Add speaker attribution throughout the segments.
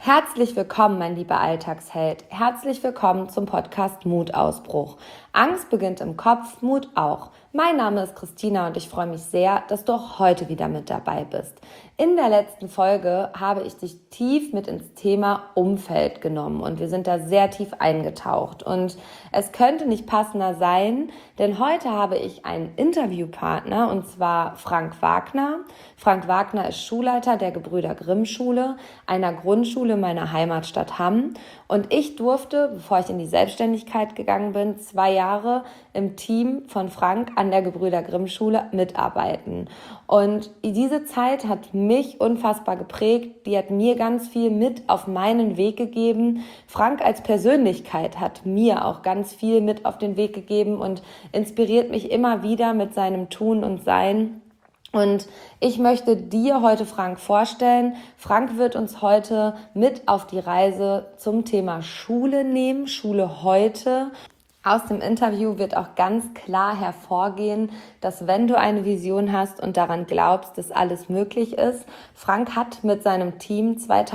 Speaker 1: Herzlich willkommen, mein lieber Alltagsheld. Herzlich willkommen zum Podcast Mutausbruch. Angst beginnt im Kopf, Mut auch. Mein Name ist Christina und ich freue mich sehr, dass du auch heute wieder mit dabei bist. In der letzten Folge habe ich dich tief mit ins Thema Umfeld genommen und wir sind da sehr tief eingetaucht. Und es könnte nicht passender sein, denn heute habe ich einen Interviewpartner und zwar Frank Wagner. Frank Wagner ist Schulleiter der Gebrüder Grimm Schule, einer Grundschule meiner Heimatstadt Hamm. Und ich durfte, bevor ich in die Selbstständigkeit gegangen bin, 2 Jahre im Team von Frank an der Gebrüder Grimm Schule mitarbeiten. Und diese Zeit hat mich unfassbar geprägt. Die hat mir ganz viel mit auf meinen Weg gegeben. Frank als Persönlichkeit hat mir auch ganz viel mit auf den Weg gegeben und inspiriert mich immer wieder mit seinem Tun und Sein. Und ich möchte dir heute Frank vorstellen. Frank wird uns heute mit auf die Reise zum Thema Schule nehmen, Schule heute. Aus dem Interview wird auch ganz klar hervorgehen, dass wenn du eine Vision hast und daran glaubst, dass alles möglich ist, Frank hat mit seinem Team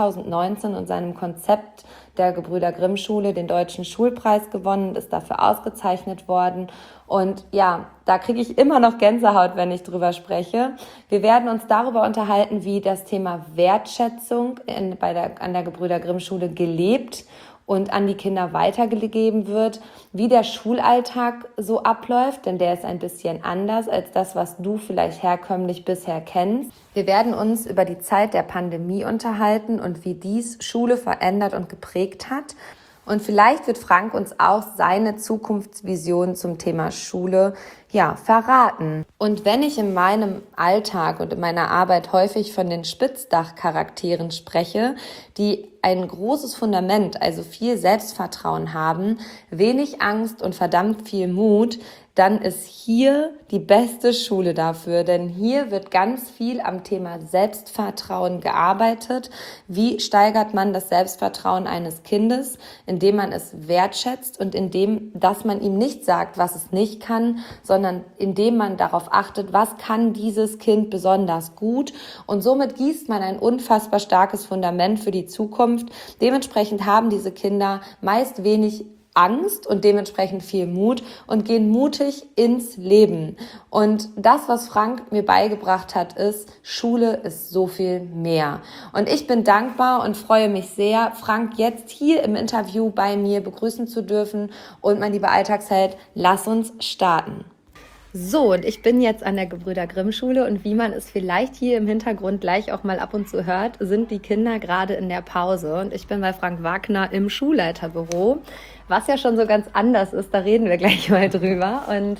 Speaker 1: 2019 und seinem Konzept der Gebrüder Grimm Schule den Deutschen Schulpreis gewonnen und ist dafür ausgezeichnet worden. Und ja, da kriege ich immer noch Gänsehaut, wenn ich drüber spreche. Wir werden uns darüber unterhalten, wie das Thema Wertschätzung an der Gebrüder Grimm Schule gelebt und an die Kinder weitergegeben wird, wie der Schulalltag so abläuft, denn der ist ein bisschen anders als das, was du vielleicht herkömmlich bisher kennst. Wir werden uns über die Zeit der Pandemie unterhalten und wie dies Schule verändert und geprägt hat. Und vielleicht wird Frank uns auch seine Zukunftsvision zum Thema Schule verraten. Und wenn ich in meinem Alltag und in meiner Arbeit häufig von den Spitzdach-Charakteren spreche, die ein großes Fundament, also viel Selbstvertrauen haben, wenig Angst und verdammt viel Mut, dann ist hier die beste Schule dafür, denn hier wird ganz viel am Thema Selbstvertrauen gearbeitet. Wie steigert man das Selbstvertrauen eines Kindes? Indem man es wertschätzt und indem, dass man ihm nicht sagt, was es nicht kann, sondern indem man darauf achtet, was kann dieses Kind besonders gut. Und somit gießt man ein unfassbar starkes Fundament für die Zukunft. Dementsprechend haben diese Kinder meist wenig Angst und dementsprechend viel Mut und gehen mutig ins Leben. Und das, was Frank mir beigebracht hat, ist, Schule ist so viel mehr. Und ich bin dankbar und freue mich sehr, Frank jetzt hier im Interview bei mir begrüßen zu dürfen. Und mein lieber Alltagsheld, lass uns starten. So, und ich bin jetzt an der Gebrüder Grimm Schule und wie man es vielleicht hier im Hintergrund gleich auch mal ab und zu hört, sind die Kinder gerade in der Pause und ich bin bei Frank Wagner im Schulleiterbüro, was ja schon so ganz anders ist, da reden wir gleich mal drüber. Und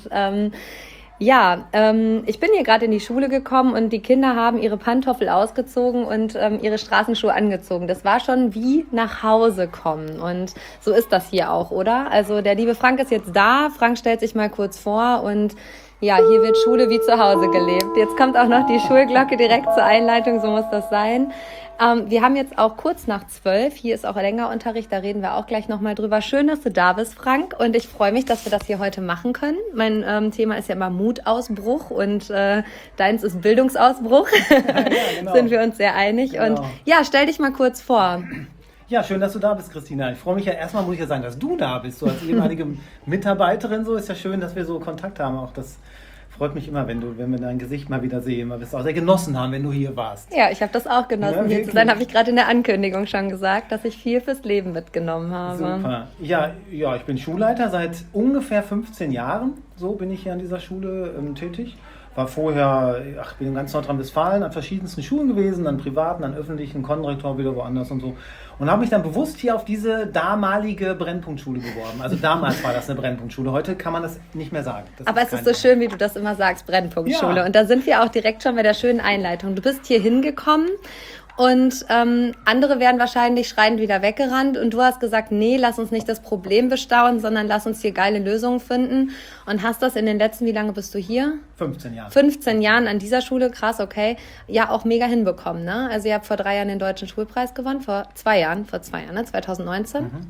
Speaker 1: ich bin hier gerade in die Schule gekommen und die Kinder haben ihre Pantoffel ausgezogen und ihre Straßenschuhe angezogen. Das war schon wie nach Hause kommen und so ist das hier auch, oder? Also der liebe Frank ist jetzt da, Frank stellt sich mal kurz vor und ja, hier wird Schule wie zu Hause gelebt. Jetzt kommt auch noch die Schulglocke direkt zur Einleitung, so muss das sein. Wir haben jetzt auch kurz nach 12, hier ist auch länger Unterricht, da reden wir auch gleich nochmal drüber. Schön, dass du da bist, Frank, und ich freue mich, dass wir das hier heute machen können. Mein Thema ist ja immer Mutausbruch und deins ist Bildungsausbruch, ja, genau. Sind wir uns sehr einig. Genau. Und ja, stell dich mal kurz vor.
Speaker 2: Ja, schön, dass du da bist, Christina. Ich freue mich ja erstmal, muss ich ja sagen, dass du da bist, so als ehemalige Mitarbeiterin. So ist ja schön, dass wir so Kontakt haben. Auch das freut mich immer, wenn wir dein Gesicht mal wieder sehen, weil wir es auch sehr genossen haben, wenn du hier warst.
Speaker 1: Ja, ich habe das auch genossen, hier zu sein. Habe ich gerade in der Ankündigung schon gesagt, dass ich viel fürs Leben mitgenommen habe.
Speaker 2: Super. Ja, ich bin Schulleiter seit ungefähr 15 Jahren. So bin ich hier an dieser Schule tätig. War vorher, bin in ganz Nordrhein-Westfalen an verschiedensten Schulen gewesen, an privaten, an öffentlichen, Konrektor wieder woanders und so. Und habe mich dann bewusst hier auf diese damalige Brennpunktschule beworben. Also damals war das eine Brennpunktschule, heute kann man das nicht mehr sagen.
Speaker 1: Aber es ist so schön, wie du das immer sagst, Brennpunktschule. Ja. Und da sind wir auch direkt schon bei der schönen Einleitung. Du bist hier hingekommen und andere wären wahrscheinlich schreiend wieder weggerannt und du hast gesagt, nee, lass uns nicht das Problem bestaunen, sondern lass uns hier geile Lösungen finden und hast das in den letzten, wie lange bist du hier?
Speaker 2: 15 Jahre.
Speaker 1: 15 Jahren an dieser Schule, krass, okay, ja auch mega hinbekommen, ne? Also ihr habt vor 3 Jahren den Deutschen Schulpreis gewonnen, vor 2 Jahren, ne? 2019.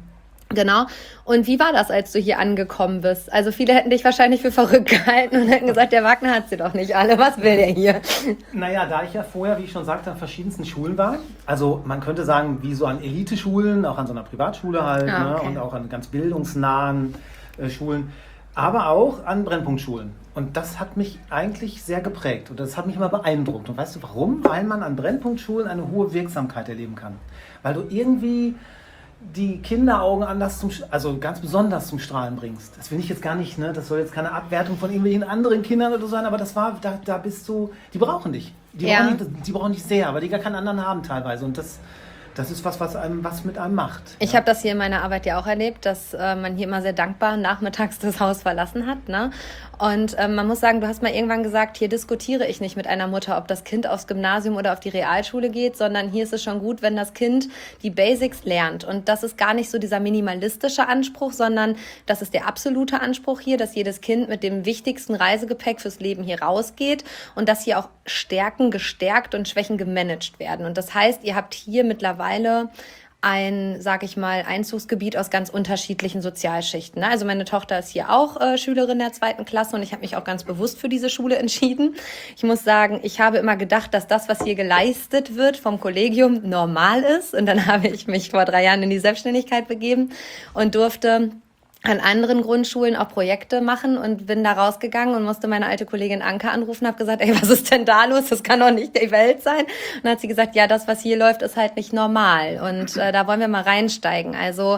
Speaker 1: Genau. Und wie war das, als du hier angekommen bist? Also viele hätten dich wahrscheinlich für verrückt gehalten und hätten gesagt, der Wagner hat sie doch nicht alle. Was will der hier?
Speaker 2: Naja, da ich ja vorher, wie ich schon sagte, an verschiedensten Schulen war, also man könnte sagen, wie so an Elite-Schulen, auch an so einer Privatschule halt,
Speaker 1: okay.
Speaker 2: Ne, und auch an ganz bildungsnahen Schulen, aber auch an Brennpunktschulen. Und das hat mich eigentlich sehr geprägt und das hat mich immer beeindruckt. Und weißt du warum? Weil man an Brennpunktschulen eine hohe Wirksamkeit erleben kann. Weil du irgendwie die Kinderaugen also ganz besonders zum Strahlen bringst. Das will ich jetzt gar nicht, ne? Das soll jetzt keine Abwertung von irgendwelchen anderen Kindern oder so sein, aber da bist du, die brauchen dich. Die brauchen dich sehr, weil die gar keinen anderen haben teilweise. Und das ist was mit einem macht.
Speaker 1: Ich habe das hier in meiner Arbeit ja auch erlebt, dass man hier immer sehr dankbar nachmittags das Haus verlassen hat. Ne? Und man muss sagen, du hast mal irgendwann gesagt, hier diskutiere ich nicht mit einer Mutter, ob das Kind aufs Gymnasium oder auf die Realschule geht, sondern hier ist es schon gut, wenn das Kind die Basics lernt. Und das ist gar nicht so dieser minimalistische Anspruch, sondern das ist der absolute Anspruch hier, dass jedes Kind mit dem wichtigsten Reisegepäck fürs Leben hier rausgeht und dass hier auch Stärken gestärkt und Schwächen gemanagt werden. Und das heißt, ihr habt hier mittlerweile ein, sag ich mal, Einzugsgebiet aus ganz unterschiedlichen Sozialschichten. Ne? Also meine Tochter ist hier auch Schülerin der 2. Klasse und ich habe mich auch ganz bewusst für diese Schule entschieden. Ich muss sagen, ich habe immer gedacht, dass das, was hier geleistet wird vom Kollegium, normal ist. Und dann habe ich mich vor 3 Jahren in die Selbstständigkeit begeben und durfte an anderen Grundschulen auch Projekte machen und bin da rausgegangen und musste meine alte Kollegin Anke anrufen, habe gesagt, ey, was ist denn da los? Das kann doch nicht die Welt sein. Und dann hat sie gesagt, ja, das, was hier läuft, ist halt nicht normal. Und da wollen wir mal reinsteigen. Also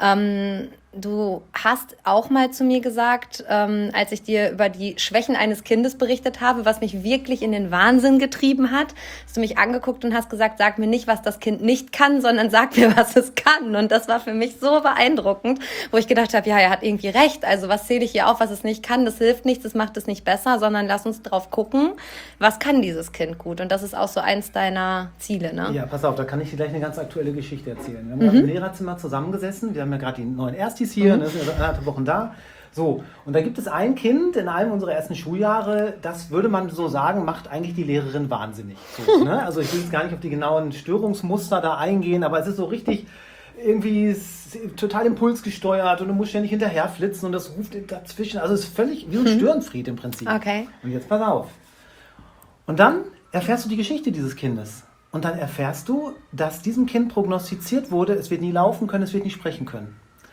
Speaker 1: du hast auch mal zu mir gesagt, als ich dir über die Schwächen eines Kindes berichtet habe, was mich wirklich in den Wahnsinn getrieben hat, hast du mich angeguckt und hast gesagt, sag mir nicht, was das Kind nicht kann, sondern sag mir, was es kann. Und das war für mich so beeindruckend, wo ich gedacht habe, ja, er hat irgendwie recht. Also was zähle ich hier auf, was es nicht kann? Das hilft nichts, das macht es nicht besser, sondern lass uns drauf gucken, was kann dieses Kind gut? Und das ist auch so eins deiner Ziele, ne?
Speaker 2: Ja, pass auf, da kann ich dir gleich eine ganz aktuelle Geschichte erzählen. Wir haben gerade im Lehrerzimmer zusammengesessen, wir haben ja gerade die neuen Erstis hier, ne, sind ja 1,5 Wochen da. So, und da gibt es ein Kind in einem unserer ersten Schuljahre, das würde man so sagen, macht eigentlich die Lehrerin wahnsinnig. So, ne? Also ich will jetzt gar nicht auf die genauen Störungsmuster da eingehen, aber es ist so richtig irgendwie total impulsgesteuert und du musst ständig hinterher flitzen und das ruft dazwischen. Also es ist völlig wie ein Störenfried im Prinzip.
Speaker 1: Okay.
Speaker 2: Und jetzt pass auf. Und dann erfährst du die Geschichte dieses Kindes. Und dann erfährst du, dass diesem Kind prognostiziert wurde, es wird nie laufen können, es wird nicht sprechen können.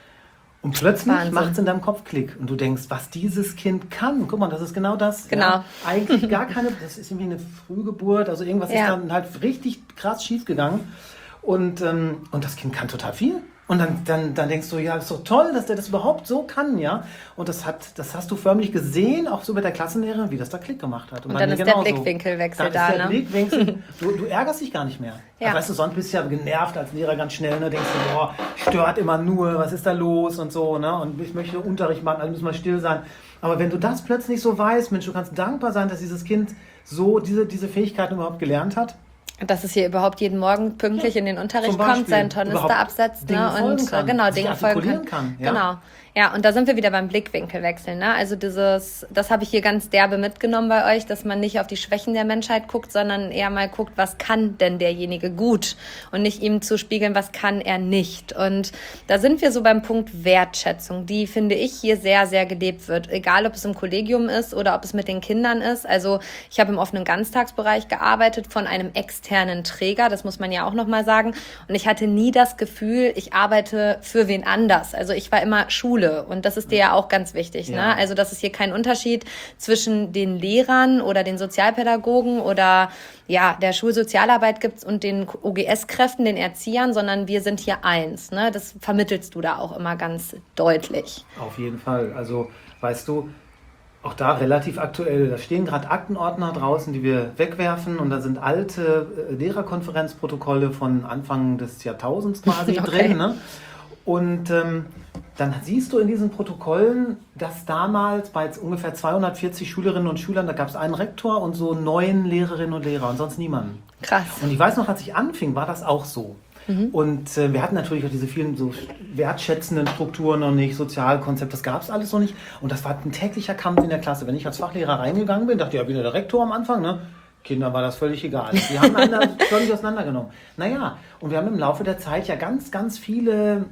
Speaker 2: Und plötzlich macht es in deinem Kopf Klick und du denkst, was dieses Kind kann. Guck mal, das ist genau das.
Speaker 1: Genau.
Speaker 2: Ja, eigentlich gar keine, das ist irgendwie eine Frühgeburt, also irgendwas ist dann halt richtig krass schief gegangen. Und das Kind kann total viel. Und dann denkst du, ja, ist doch toll, dass der das überhaupt so kann, ja. Und das hast du förmlich gesehen, auch so mit der Klassenlehrerin, wie das da Klick gemacht hat.
Speaker 1: Und dann ist der Blickwinkelwechsel da, ne?
Speaker 2: Blickwinkel, du ärgerst dich gar nicht mehr.
Speaker 1: Ja.
Speaker 2: Also, weißt du, sonst bist du ja genervt als Lehrer ganz schnell, ne? Denkst du, boah, stört immer nur, was ist da los und so, ne? Und ich möchte Unterricht machen, also müssen wir still sein. Aber wenn du das plötzlich so weißt, Mensch, du kannst dankbar sein, dass dieses Kind so diese Fähigkeiten überhaupt gelernt hat.
Speaker 1: Dass es hier überhaupt jeden Morgen pünktlich in den Unterricht kommt, seinen Tornister absetzt, ne? Und genau, Dinge folgen kann.
Speaker 2: Ja.
Speaker 1: Genau. Ja, und da sind wir wieder beim Blickwinkelwechsel, ne? Also das habe ich hier ganz derbe mitgenommen bei euch, dass man nicht auf die Schwächen der Menschheit guckt, sondern eher mal guckt, was kann denn derjenige gut und nicht ihm zu spiegeln, was kann er nicht. Und da sind wir so beim Punkt Wertschätzung, die, finde ich, hier sehr, sehr gelebt wird. Egal, ob es im Kollegium ist oder ob es mit den Kindern ist. Also ich habe im offenen Ganztagsbereich gearbeitet von einem externen Träger, das muss man ja auch nochmal sagen. Und ich hatte nie das Gefühl, ich arbeite für wen anders. Also ich war immer Schule. Und das ist dir ja auch ganz wichtig. Ja. Ne? Also das ist hier kein Unterschied zwischen den Lehrern oder den Sozialpädagogen oder ja der Schulsozialarbeit gibt's und den OGS-Kräften, den Erziehern, sondern wir sind hier eins. Ne? Das vermittelst du da auch immer ganz deutlich.
Speaker 2: Auf jeden Fall. Also weißt du, auch da relativ aktuell, da stehen gerade Aktenordner draußen, die wir wegwerfen und da sind alte Lehrerkonferenzprotokolle von Anfang des Jahrtausends quasi drin. Ne? Und dann siehst du in diesen Protokollen, dass damals bei ungefähr 240 Schülerinnen und Schülern, da gab es einen Rektor und so 9 Lehrerinnen und Lehrer und sonst niemanden.
Speaker 1: Krass.
Speaker 2: Und ich weiß noch, als ich anfing, war das auch so. Und wir hatten natürlich auch diese vielen so wertschätzenden Strukturen noch nicht, Sozialkonzept, das gab es alles noch nicht. Und das war ein täglicher Kampf in der Klasse. Wenn ich als Fachlehrer reingegangen bin, dachte ich, ja, wieder der Rektor am Anfang, ne? Kindern war das völlig egal. Die haben einen da völlig auseinandergenommen. Naja, und wir haben im Laufe der Zeit ja ganz, ganz viele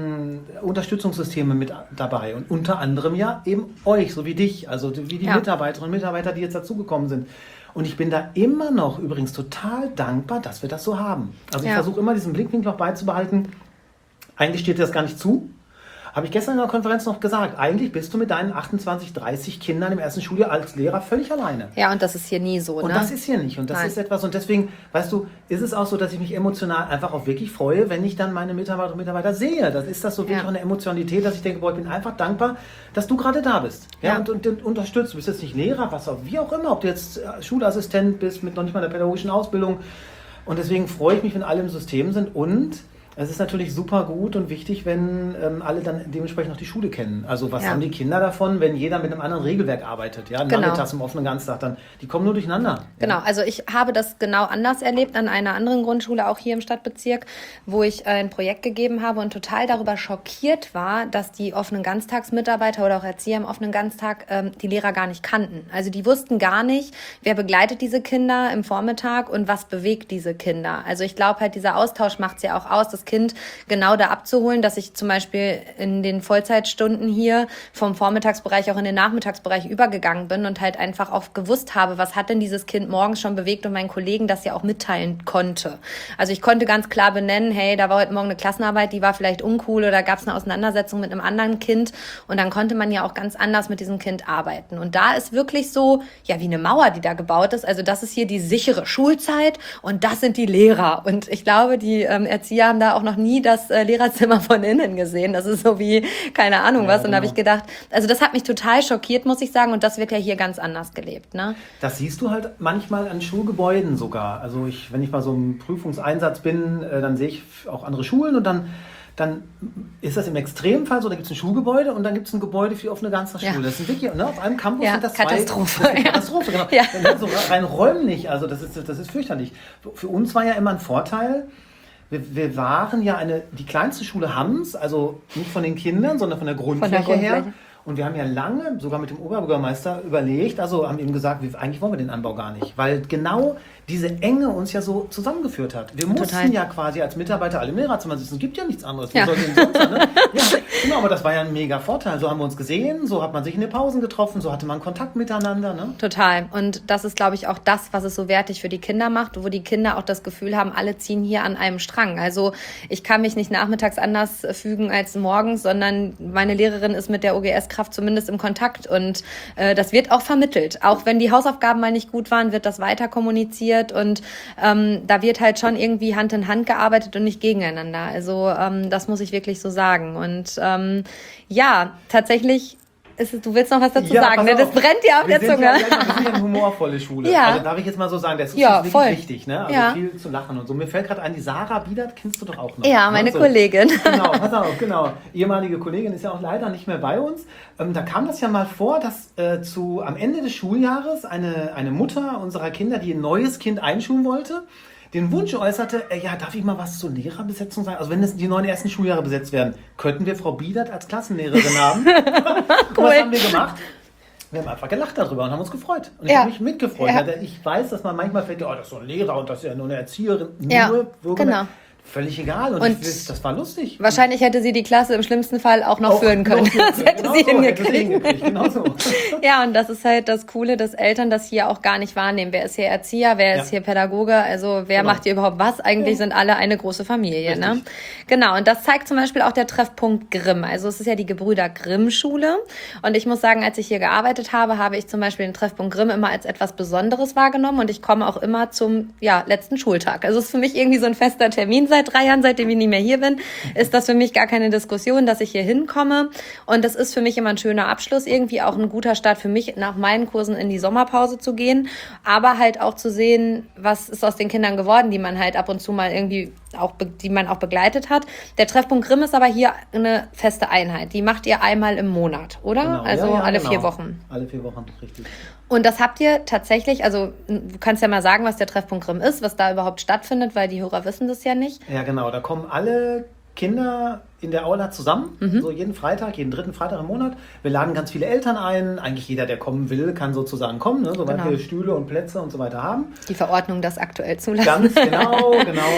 Speaker 2: Unterstützungssysteme mit dabei. Und unter anderem ja eben euch, so wie dich, also wie die Mitarbeiterinnen und Mitarbeiter, die jetzt dazugekommen sind. Und ich bin da immer noch übrigens total dankbar, dass wir das so haben. Also ich versuche immer diesen Blickwinkel noch beizubehalten. Eigentlich steht dir das gar nicht zu. Habe ich gestern in der Konferenz noch gesagt, eigentlich bist du mit deinen 28, 30 Kindern im ersten Schuljahr als Lehrer völlig alleine.
Speaker 1: Ja, und das ist hier nie so,
Speaker 2: Und das ist hier nicht. Und das ist etwas, und deswegen, weißt du, ist es auch so, dass ich mich emotional einfach auch wirklich freue, wenn ich dann meine Mitarbeiterinnen und Mitarbeiter sehe. Das ist das so wirklich auch eine Emotionalität, dass ich denke, boah, ich bin einfach dankbar, dass du gerade da bist. Ja, und unterstützt. Du bist jetzt nicht Lehrer, wie auch immer, ob du jetzt Schulassistent bist, mit noch nicht mal einer pädagogischen Ausbildung. Und deswegen freue ich mich, wenn alle im System sind. Und es ist natürlich super gut und wichtig, wenn alle dann dementsprechend auch die Schule kennen. Also was haben die Kinder davon, wenn jeder mit einem anderen Regelwerk arbeitet? Ja, nachmittags im offenen Ganztag, dann die kommen nur durcheinander.
Speaker 1: Genau, also ich habe das genau anders erlebt an einer anderen Grundschule, auch hier im Stadtbezirk, wo ich ein Projekt gegeben habe und total darüber schockiert war, dass die offenen Ganztagsmitarbeiter oder auch Erzieher im offenen Ganztag die Lehrer gar nicht kannten. Also die wussten gar nicht, wer begleitet diese Kinder im Vormittag und was bewegt diese Kinder. Also ich glaube halt, dieser Austausch macht es ja auch aus, das Kind genau da abzuholen, dass ich zum Beispiel in den Vollzeitstunden hier vom Vormittagsbereich auch in den Nachmittagsbereich übergegangen bin und halt einfach auch gewusst habe, was hat denn dieses Kind morgens schon bewegt und meinen Kollegen das ja auch mitteilen konnte. Also ich konnte ganz klar benennen, hey, da war heute Morgen eine Klassenarbeit, die war vielleicht uncool oder gab es eine Auseinandersetzung mit einem anderen Kind und dann konnte man ja auch ganz anders mit diesem Kind arbeiten. Und da ist wirklich so, ja, wie eine Mauer, die da gebaut ist. Also das ist hier die sichere Schulzeit und das sind die Lehrer. Und ich glaube, die Erzieher haben da auch noch nie das Lehrerzimmer von innen gesehen. Das ist so wie, keine Ahnung was. Und da habe ich gedacht, also das hat mich total schockiert, muss ich sagen. Und das wird ja hier ganz anders gelebt. Ne?
Speaker 2: Das siehst du halt manchmal an Schulgebäuden sogar. Also wenn ich mal so im Prüfungseinsatz bin, dann sehe ich auch andere Schulen und dann ist das im Extremfall so, da gibt es ein Schulgebäude und dann gibt es ein Gebäude für die offene Ganztagsschule. Ja. Das sind wirklich, ne, auf einem Campus sind das
Speaker 1: Katastrophe.
Speaker 2: Katastrophe, genau. Ja. So rein räumlich, also das ist fürchterlich. Für uns war ja immer ein Vorteil, wir waren ja die kleinste Schule Hams, also nicht von den Kindern, sondern von der Grundfläche her. Und wir haben ja lange, sogar mit dem Oberbürgermeister, überlegt, also haben ihm gesagt, eigentlich wollen wir den Anbau gar nicht. Weil genau diese Enge uns ja so zusammengeführt hat. Wir mussten ja quasi als Mitarbeiter alle im Lehrerzimmer sitzen. Es gibt ja nichts anderes. Ja. Sonst, ne? Ja, genau, aber das war ja ein mega Vorteil. So haben wir uns gesehen, so hat man sich in den Pausen getroffen, so hatte man Kontakt miteinander. Ne?
Speaker 1: Total. Und das ist, glaube ich, auch das, was es so wertig für die Kinder macht, wo die Kinder auch das Gefühl haben, alle ziehen hier an einem Strang. Also ich kann mich nicht nachmittags anders fügen als morgens, sondern meine Lehrerin ist mit der OGS-Kraft zumindest im Kontakt. Und das wird auch vermittelt. Auch wenn die Hausaufgaben mal nicht gut waren, wird das weiter kommuniziert. Und da wird halt schon irgendwie Hand in Hand gearbeitet und nicht gegeneinander. Also das muss ich wirklich so sagen. Und ja, tatsächlich du willst noch was dazu sagen, ne? Das brennt dir auf der Zunge.
Speaker 2: Wir sind ja eine humorvolle Schule.
Speaker 1: Ja.
Speaker 2: Also darf ich jetzt mal so sagen, das ist wirklich
Speaker 1: voll
Speaker 2: wichtig, ne? Also viel zu lachen und so. Mir fällt gerade ein, die Sarah Biedert kennst du doch auch noch.
Speaker 1: Ja, meine Kollegin.
Speaker 2: Genau, pass auf, genau. Ehemalige Kollegin ist ja auch leider nicht mehr bei uns. Da kam das ja mal vor, dass am Ende des Schuljahres eine Mutter unserer Kinder, die ein neues Kind einschulen wollte, den Wunsch äußerte, darf ich mal was zur Lehrerbesetzung sagen? Also wenn die 9 ersten Schuljahre besetzt werden, könnten wir Frau Biedert als Klassenlehrerin haben? Cool. Was haben wir gemacht? Wir haben einfach gelacht darüber und haben uns gefreut. Und ich habe mich mitgefreut. Ja. Ich weiß, dass man manchmal fällt, das ist so ein Lehrer und das ist ja nur eine Erzieherin.
Speaker 1: Genau.
Speaker 2: Völlig egal. Und das war lustig.
Speaker 1: Wahrscheinlich hätte sie die Klasse im schlimmsten Fall auch noch führen können. Das hätte sie hingekriegt. Genau so. Ja, und das ist halt das Coole, dass Eltern das hier auch gar nicht wahrnehmen. Wer ist hier Erzieher, wer ist hier Pädagoge, also wer macht hier überhaupt was? Eigentlich sind alle eine große Familie. Ne? Genau, und das zeigt zum Beispiel auch der Treffpunkt Grimm. Also es ist ja die Gebrüder Grimm Schule. Und ich muss sagen, als ich hier gearbeitet habe, habe ich zum Beispiel den Treffpunkt Grimm immer als etwas Besonderes wahrgenommen. Und ich komme auch immer zum letzten Schultag. Also es ist für mich irgendwie so ein fester Termin seit 3 Jahren, seitdem ich nicht mehr hier bin, ist das für mich gar keine Diskussion, dass ich hier hinkomme. Und das ist für mich immer ein schöner Abschluss, irgendwie auch ein guter Start für mich, nach meinen Kursen in die Sommerpause zu gehen, aber halt auch zu sehen, was ist aus den Kindern geworden, die man halt ab und zu mal irgendwie die man auch begleitet hat. Der Treffpunkt Grimm ist aber hier eine feste Einheit. Die macht ihr einmal im Monat, oder?
Speaker 2: Genau.
Speaker 1: Also alle 4 Wochen.
Speaker 2: Alle 4 Wochen, richtig.
Speaker 1: Und das habt ihr tatsächlich, also du kannst ja mal sagen, was der Treffpunkt Grimm ist, was da überhaupt stattfindet, weil die Hörer wissen das ja nicht.
Speaker 2: Ja, genau. Da kommen alle Kinder in der Aula zusammen, so jeden dritten Freitag im Monat. Wir laden ganz viele Eltern ein. Eigentlich jeder, der kommen will, kann sozusagen kommen, ne? Sobald wir Stühle und Plätze und so weiter haben.
Speaker 1: Die Verordnung das aktuell zulassen.
Speaker 2: Ganz genau.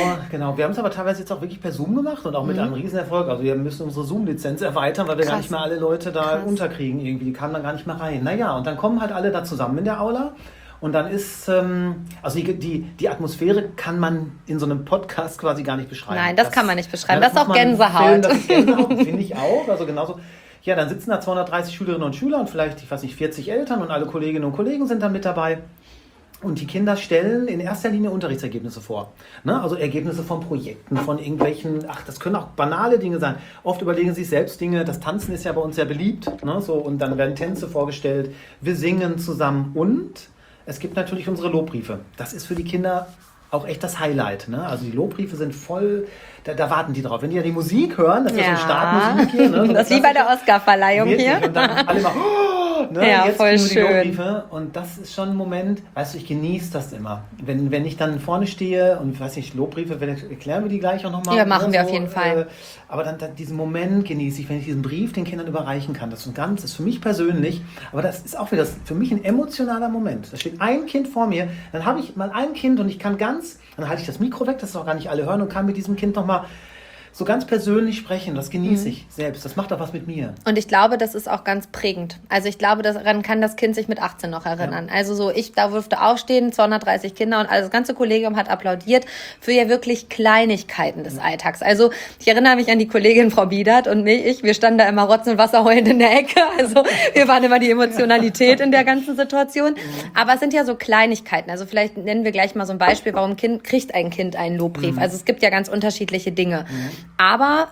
Speaker 2: Wir haben es aber teilweise jetzt auch wirklich per Zoom gemacht und auch mit einem Riesenerfolg. Also wir müssen unsere Zoom-Lizenz erweitern, weil wir gar nicht mehr alle Leute da unterkriegen irgendwie. Die kamen dann gar nicht mehr rein. Naja, und dann kommen halt alle da zusammen in der Aula. Und dann ist, also die Atmosphäre kann man in so einem Podcast quasi gar nicht beschreiben.
Speaker 1: Nein, das kann man nicht beschreiben. Das ist auch Gänsehaut.
Speaker 2: Das ist Gänsehaut, finde ich auch. Also genauso. Ja, dann sitzen da 230 Schülerinnen und Schüler und vielleicht, 40 Eltern und alle Kolleginnen und Kollegen sind dann mit dabei. Und die Kinder stellen in erster Linie Unterrichtsergebnisse vor. Ne? Also Ergebnisse von Projekten, von irgendwelchen, das können auch banale Dinge sein. Oft überlegen sie sich selbst Dinge. Das Tanzen ist ja bei uns sehr beliebt. Ne? So, und dann werden Tänze vorgestellt. Wir singen zusammen und es gibt natürlich unsere Lobbriefe. Das ist für die Kinder auch echt das Highlight. Ne? Also die Lobbriefe sind voll, da warten die drauf. Wenn die ja die Musik hören, das ist ja so eine Startmusik hier. Ne? So
Speaker 1: das ist wie bei der Oscarverleihung hier.
Speaker 2: Und dann alle mal,
Speaker 1: ja, jetzt voll schön.
Speaker 2: Die Lobbriefe. Und das ist schon ein Moment, weißt du, ich genieße das immer. Wenn ich dann vorne stehe und, weiß nicht, Lobbriefe, erklären wir die gleich auch nochmal.
Speaker 1: Ja, machen wir auf jeden Fall.
Speaker 2: Aber dann diesen Moment genieße ich, wenn ich diesen Brief den Kindern überreichen kann. Das ist für mich persönlich, aber das ist auch wieder für mich ein emotionaler Moment. Da steht ein Kind vor mir, dann habe ich mal ein Kind und ich kann dann halte ich das Mikro weg, dass es auch gar nicht alle hören und kann mit diesem Kind nochmal so ganz persönlich sprechen. Das genieße ich selbst. Das macht auch was mit mir.
Speaker 1: Und ich glaube, das ist auch ganz prägend. Also ich glaube, daran kann das Kind sich mit 18 noch erinnern. Ja. Also so, ich da durfte aufstehen, 230 Kinder und also das ganze Kollegium hat applaudiert für ja wirklich Kleinigkeiten des Alltags. Also ich erinnere mich an die Kollegin Frau Biedert und mich. Wir standen da immer rotzen und Wasser heulend in der Ecke. Also wir waren immer die Emotionalität in der ganzen Situation. Aber es sind ja so Kleinigkeiten. Also vielleicht nennen wir gleich mal so ein Beispiel, warum kriegt ein Kind einen Lobbrief. Also es gibt ja ganz unterschiedliche Dinge. Aber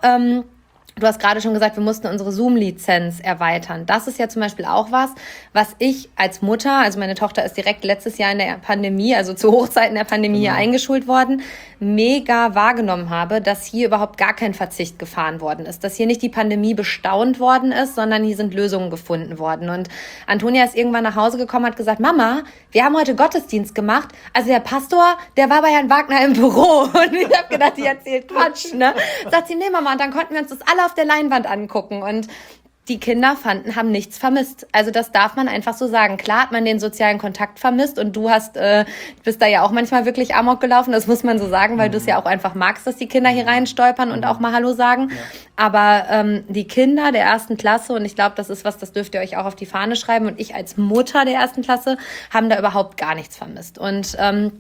Speaker 1: du hast gerade schon gesagt, wir mussten unsere Zoom-Lizenz erweitern. Das ist ja zum Beispiel auch was ich als Mutter, also meine Tochter ist direkt letztes Jahr in der Pandemie, also zu Hochzeiten der Pandemie hier eingeschult worden, mega wahrgenommen habe, dass hier überhaupt gar kein Verzicht gefahren worden ist. Dass hier nicht die Pandemie bestaunt worden ist, sondern hier sind Lösungen gefunden worden. Und Antonia ist irgendwann nach Hause gekommen und hat gesagt, Mama, wir haben heute Gottesdienst gemacht. Also der Pastor, der war bei Herrn Wagner im Büro. Und ich habe gedacht, die erzählt Quatsch, ne? Sagt sie, nee Mama, und dann konnten wir uns das alle auf der Leinwand angucken. Und die Kinder haben nichts vermisst. Also das darf man einfach so sagen. Klar hat man den sozialen Kontakt vermisst und du bist da ja auch manchmal wirklich amok gelaufen, das muss man so sagen, weil du es ja auch einfach magst, dass die Kinder hier reinstolpern und auch mal Hallo sagen. Ja. Aber die Kinder der 1. Klasse, und ich glaube, das ist das dürft ihr euch auch auf die Fahne schreiben, und ich als Mutter der 1. Klasse, haben da überhaupt gar nichts vermisst. Und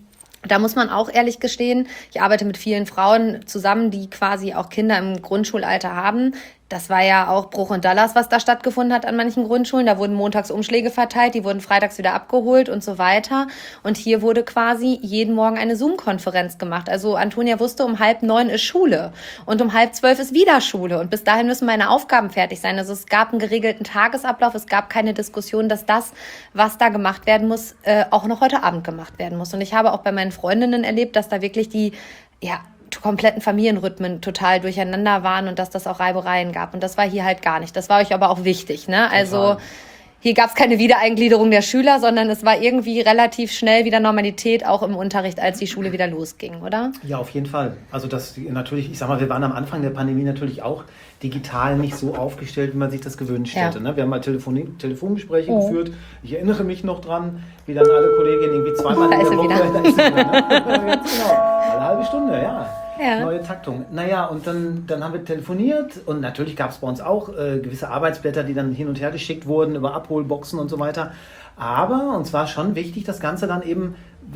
Speaker 1: da muss man auch ehrlich gestehen, ich arbeite mit vielen Frauen zusammen, die quasi auch Kinder im Grundschulalter haben. Das war ja auch Bruch und Dallas, was da stattgefunden hat an manchen Grundschulen. Da wurden montags Umschläge verteilt, die wurden freitags wieder abgeholt und so weiter. Und hier wurde quasi jeden Morgen eine Zoom-Konferenz gemacht. Also Antonia wusste, um 8:30 ist Schule und um 11:30 ist wieder Schule. Und bis dahin müssen meine Aufgaben fertig sein. Also es gab einen geregelten Tagesablauf. Es gab keine Diskussion, dass das, was da gemacht werden muss, auch noch heute Abend gemacht werden muss. Und ich habe auch bei meinen Freundinnen erlebt, dass da wirklich die, kompletten Familienrhythmen total durcheinander waren und dass das auch Reibereien gab. Und das war hier halt gar nicht. Das war euch aber auch wichtig, ne? Also hier gab es keine Wiedereingliederung der Schüler, sondern es war irgendwie relativ schnell wieder Normalität, auch im Unterricht, als die Schule wieder losging, oder?
Speaker 2: Ja, auf jeden Fall. Also das natürlich, ich sag mal, wir waren am Anfang der Pandemie natürlich auch digital nicht so aufgestellt, wie man sich das gewünscht hätte. Ne? Wir haben mal Telefongespräche geführt. Ich erinnere mich noch dran, wie dann alle Kolleginnen irgendwie zweimal in der Woche... Da ist sie wieder. Ne? Ganz genau. Alle halbe Stunde, ja. Neue Taktung. Naja, und dann haben wir telefoniert und natürlich gab es bei uns auch gewisse Arbeitsblätter, die dann hin und her geschickt wurden über Abholboxen und so weiter. Aber uns war schon wichtig, das Ganze dann eben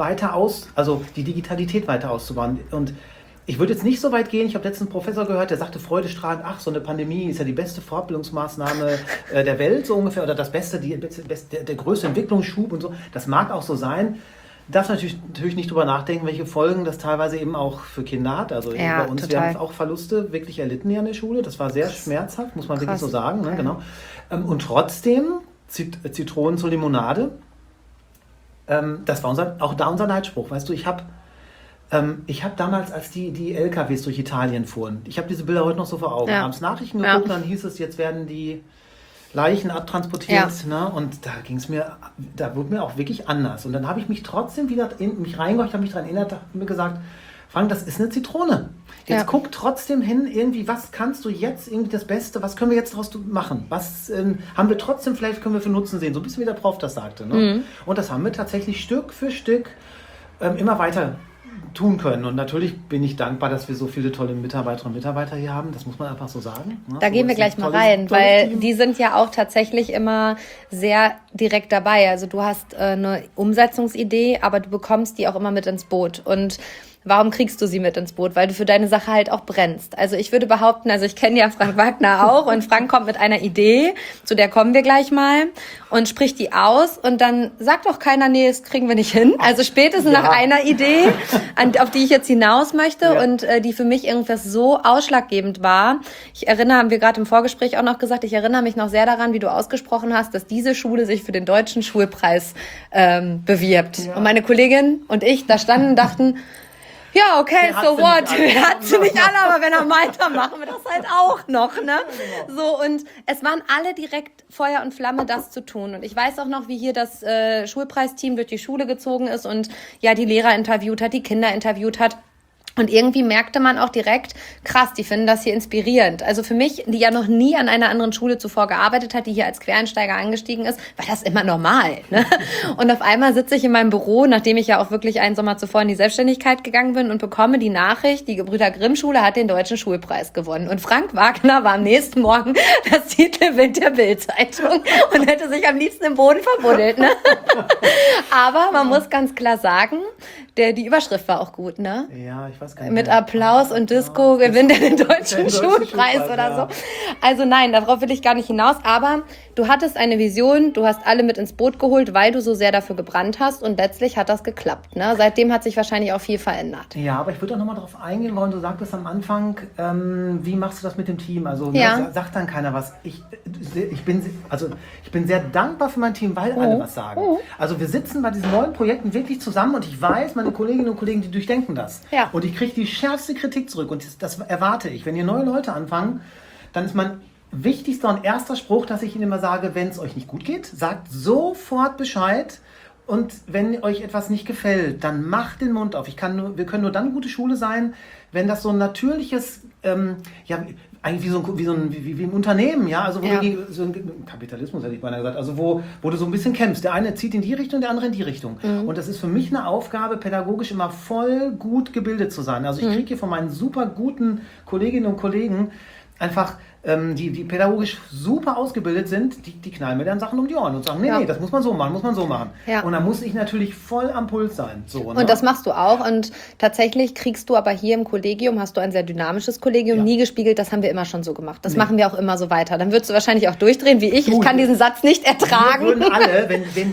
Speaker 2: also die Digitalität weiter auszubauen. Und ich würde jetzt nicht so weit gehen, ich habe letztens einen Professor gehört, der sagte freudestrahlend, so eine Pandemie ist ja die beste Fortbildungsmaßnahme der Welt so ungefähr oder das Beste, der größte Entwicklungsschub und so. Das mag auch so sein. Darf natürlich nicht drüber nachdenken, welche Folgen das teilweise eben auch für Kinder hat. Also bei uns, wir haben auch Verluste wirklich erlitten hier an der Schule. Das war sehr schmerzhaft, muss man wirklich so sagen. Ne? Genau. Und trotzdem, Zitronen zur Limonade, das war unser Leitspruch. Weißt du, ich habe damals, als die LKWs durch Italien fuhren, ich habe diese Bilder heute noch so vor Augen. Ja. Abends Nachrichten geguckt, dann hieß es, jetzt werden die Leichen abtransportiert, ne? Und da wurde mir auch wirklich anders. Und dann habe ich mich trotzdem wieder in mich reingehorcht, habe mich daran erinnert, habe mir gesagt, Frank, das ist eine Zitrone. Jetzt guck trotzdem hin, irgendwie, was kannst du jetzt, irgendwie das Beste, was können wir jetzt daraus machen? Was haben wir trotzdem, vielleicht können wir für Nutzen sehen, so ein bisschen wie der Prof das sagte. Ne? Und das haben wir tatsächlich Stück für Stück immer weiter tun können. Und natürlich bin ich dankbar, dass wir so viele tolle Mitarbeiterinnen und Mitarbeiter hier haben. Das muss man einfach so sagen.
Speaker 1: Da gehen wir gleich mal rein, weil die sind ja auch tatsächlich immer sehr direkt dabei. Also du hast eine Umsetzungsidee, aber du bekommst die auch immer mit ins Boot. Und warum kriegst du sie mit ins Boot? Weil du für deine Sache halt auch brennst. Also ich würde behaupten, also ich kenne ja Frank Wagner auch und Frank kommt mit einer Idee, zu der kommen wir gleich mal und spricht die aus und dann sagt doch keiner, nee, das kriegen wir nicht hin. Also spätestens nach einer Idee, auf die ich jetzt hinaus möchte und die für mich irgendwas so ausschlaggebend war. Ich erinnere, haben wir gerade im Vorgespräch auch noch gesagt, ich erinnere mich noch sehr daran, wie du ausgesprochen hast, dass diese Schule sich für den Deutschen Schulpreis bewirbt. Ja. Und meine Kollegin und ich da standen und dachten, ja, okay, so what? Er hat sie nicht alle, aber wenn er meint, dann machen wir das halt auch noch, ne? So, und es waren alle direkt Feuer und Flamme, das zu tun. Und ich weiß auch noch, wie hier das Schulpreisteam durch die Schule gezogen ist und ja, die Lehrer interviewt hat, die Kinder interviewt hat. Und irgendwie merkte man auch direkt, krass, die finden das hier inspirierend. Also für mich, die ja noch nie an einer anderen Schule zuvor gearbeitet hat, die hier als Quereinsteiger eingestiegen ist, war das immer normal. Ne? Und auf einmal sitze ich in meinem Büro, nachdem ich ja auch wirklich einen Sommer zuvor in die Selbstständigkeit gegangen bin und bekomme die Nachricht, die Gebrüder Grimm Schule hat den Deutschen Schulpreis gewonnen. Und Frank Wagner war am nächsten Morgen das Titelbild der Bild-Zeitung und hätte sich am liebsten im Boden verbuddelt. Ne? Aber man muss ganz klar sagen, die Überschrift war auch gut, ne?
Speaker 2: Ja, ich weiß gar nicht.
Speaker 1: Mit Applaus und Disco gewinnt er den Deutschen Schulpreis oder so. Also nein, darauf will ich gar nicht hinaus. Aber du hattest eine Vision, du hast alle mit ins Boot geholt, weil du so sehr dafür gebrannt hast und letztlich hat das geklappt. Ne? Seitdem hat sich wahrscheinlich auch viel verändert.
Speaker 2: Ja, aber ich würde auch nochmal darauf eingehen wollen, du sagtest am Anfang, wie machst du das mit dem Team? Also sagt dann keiner was. Ich bin sehr dankbar für mein Team, weil alle was sagen. Also wir sitzen bei diesen neuen Projekten wirklich zusammen und ich weiß, meine Kolleginnen und Kollegen, die durchdenken das. Ja. Und ich kriege die schärfste Kritik zurück und das erwarte ich. Wenn hier neue Leute anfangen, dann ist mein wichtigster und erster Spruch, dass ich ihnen immer sage, wenn es euch nicht gut geht, sagt sofort Bescheid. Und wenn euch etwas nicht gefällt, dann macht den Mund auf. Wir können nur dann eine gute Schule sein, wenn das so ein natürliches, eigentlich wie im Unternehmen, ja, also so ein Kapitalismus hätte ich beinahe gesagt, also wo du so ein bisschen kämpfst. Der eine zieht in die Richtung, der andere in die Richtung. Und das ist für mich eine Aufgabe, pädagogisch immer voll gut gebildet zu sein. Also ich kriege hier von meinen super guten Kolleginnen und Kollegen einfach die pädagogisch super ausgebildet sind, die knallen mir dann Sachen um die Ohren und sagen, nee, das muss man so machen. Ja. Und dann muss ich natürlich voll am Puls sein. So, ne?
Speaker 1: Und das machst du auch und tatsächlich kriegst du aber hier im Kollegium, hast du ein sehr dynamisches Kollegium, nie gespiegelt, das haben wir immer schon so gemacht. Das machen wir auch immer so weiter. Dann würdest du wahrscheinlich auch durchdrehen wie ich. Ich kann diesen Satz nicht ertragen.
Speaker 2: Würden alle,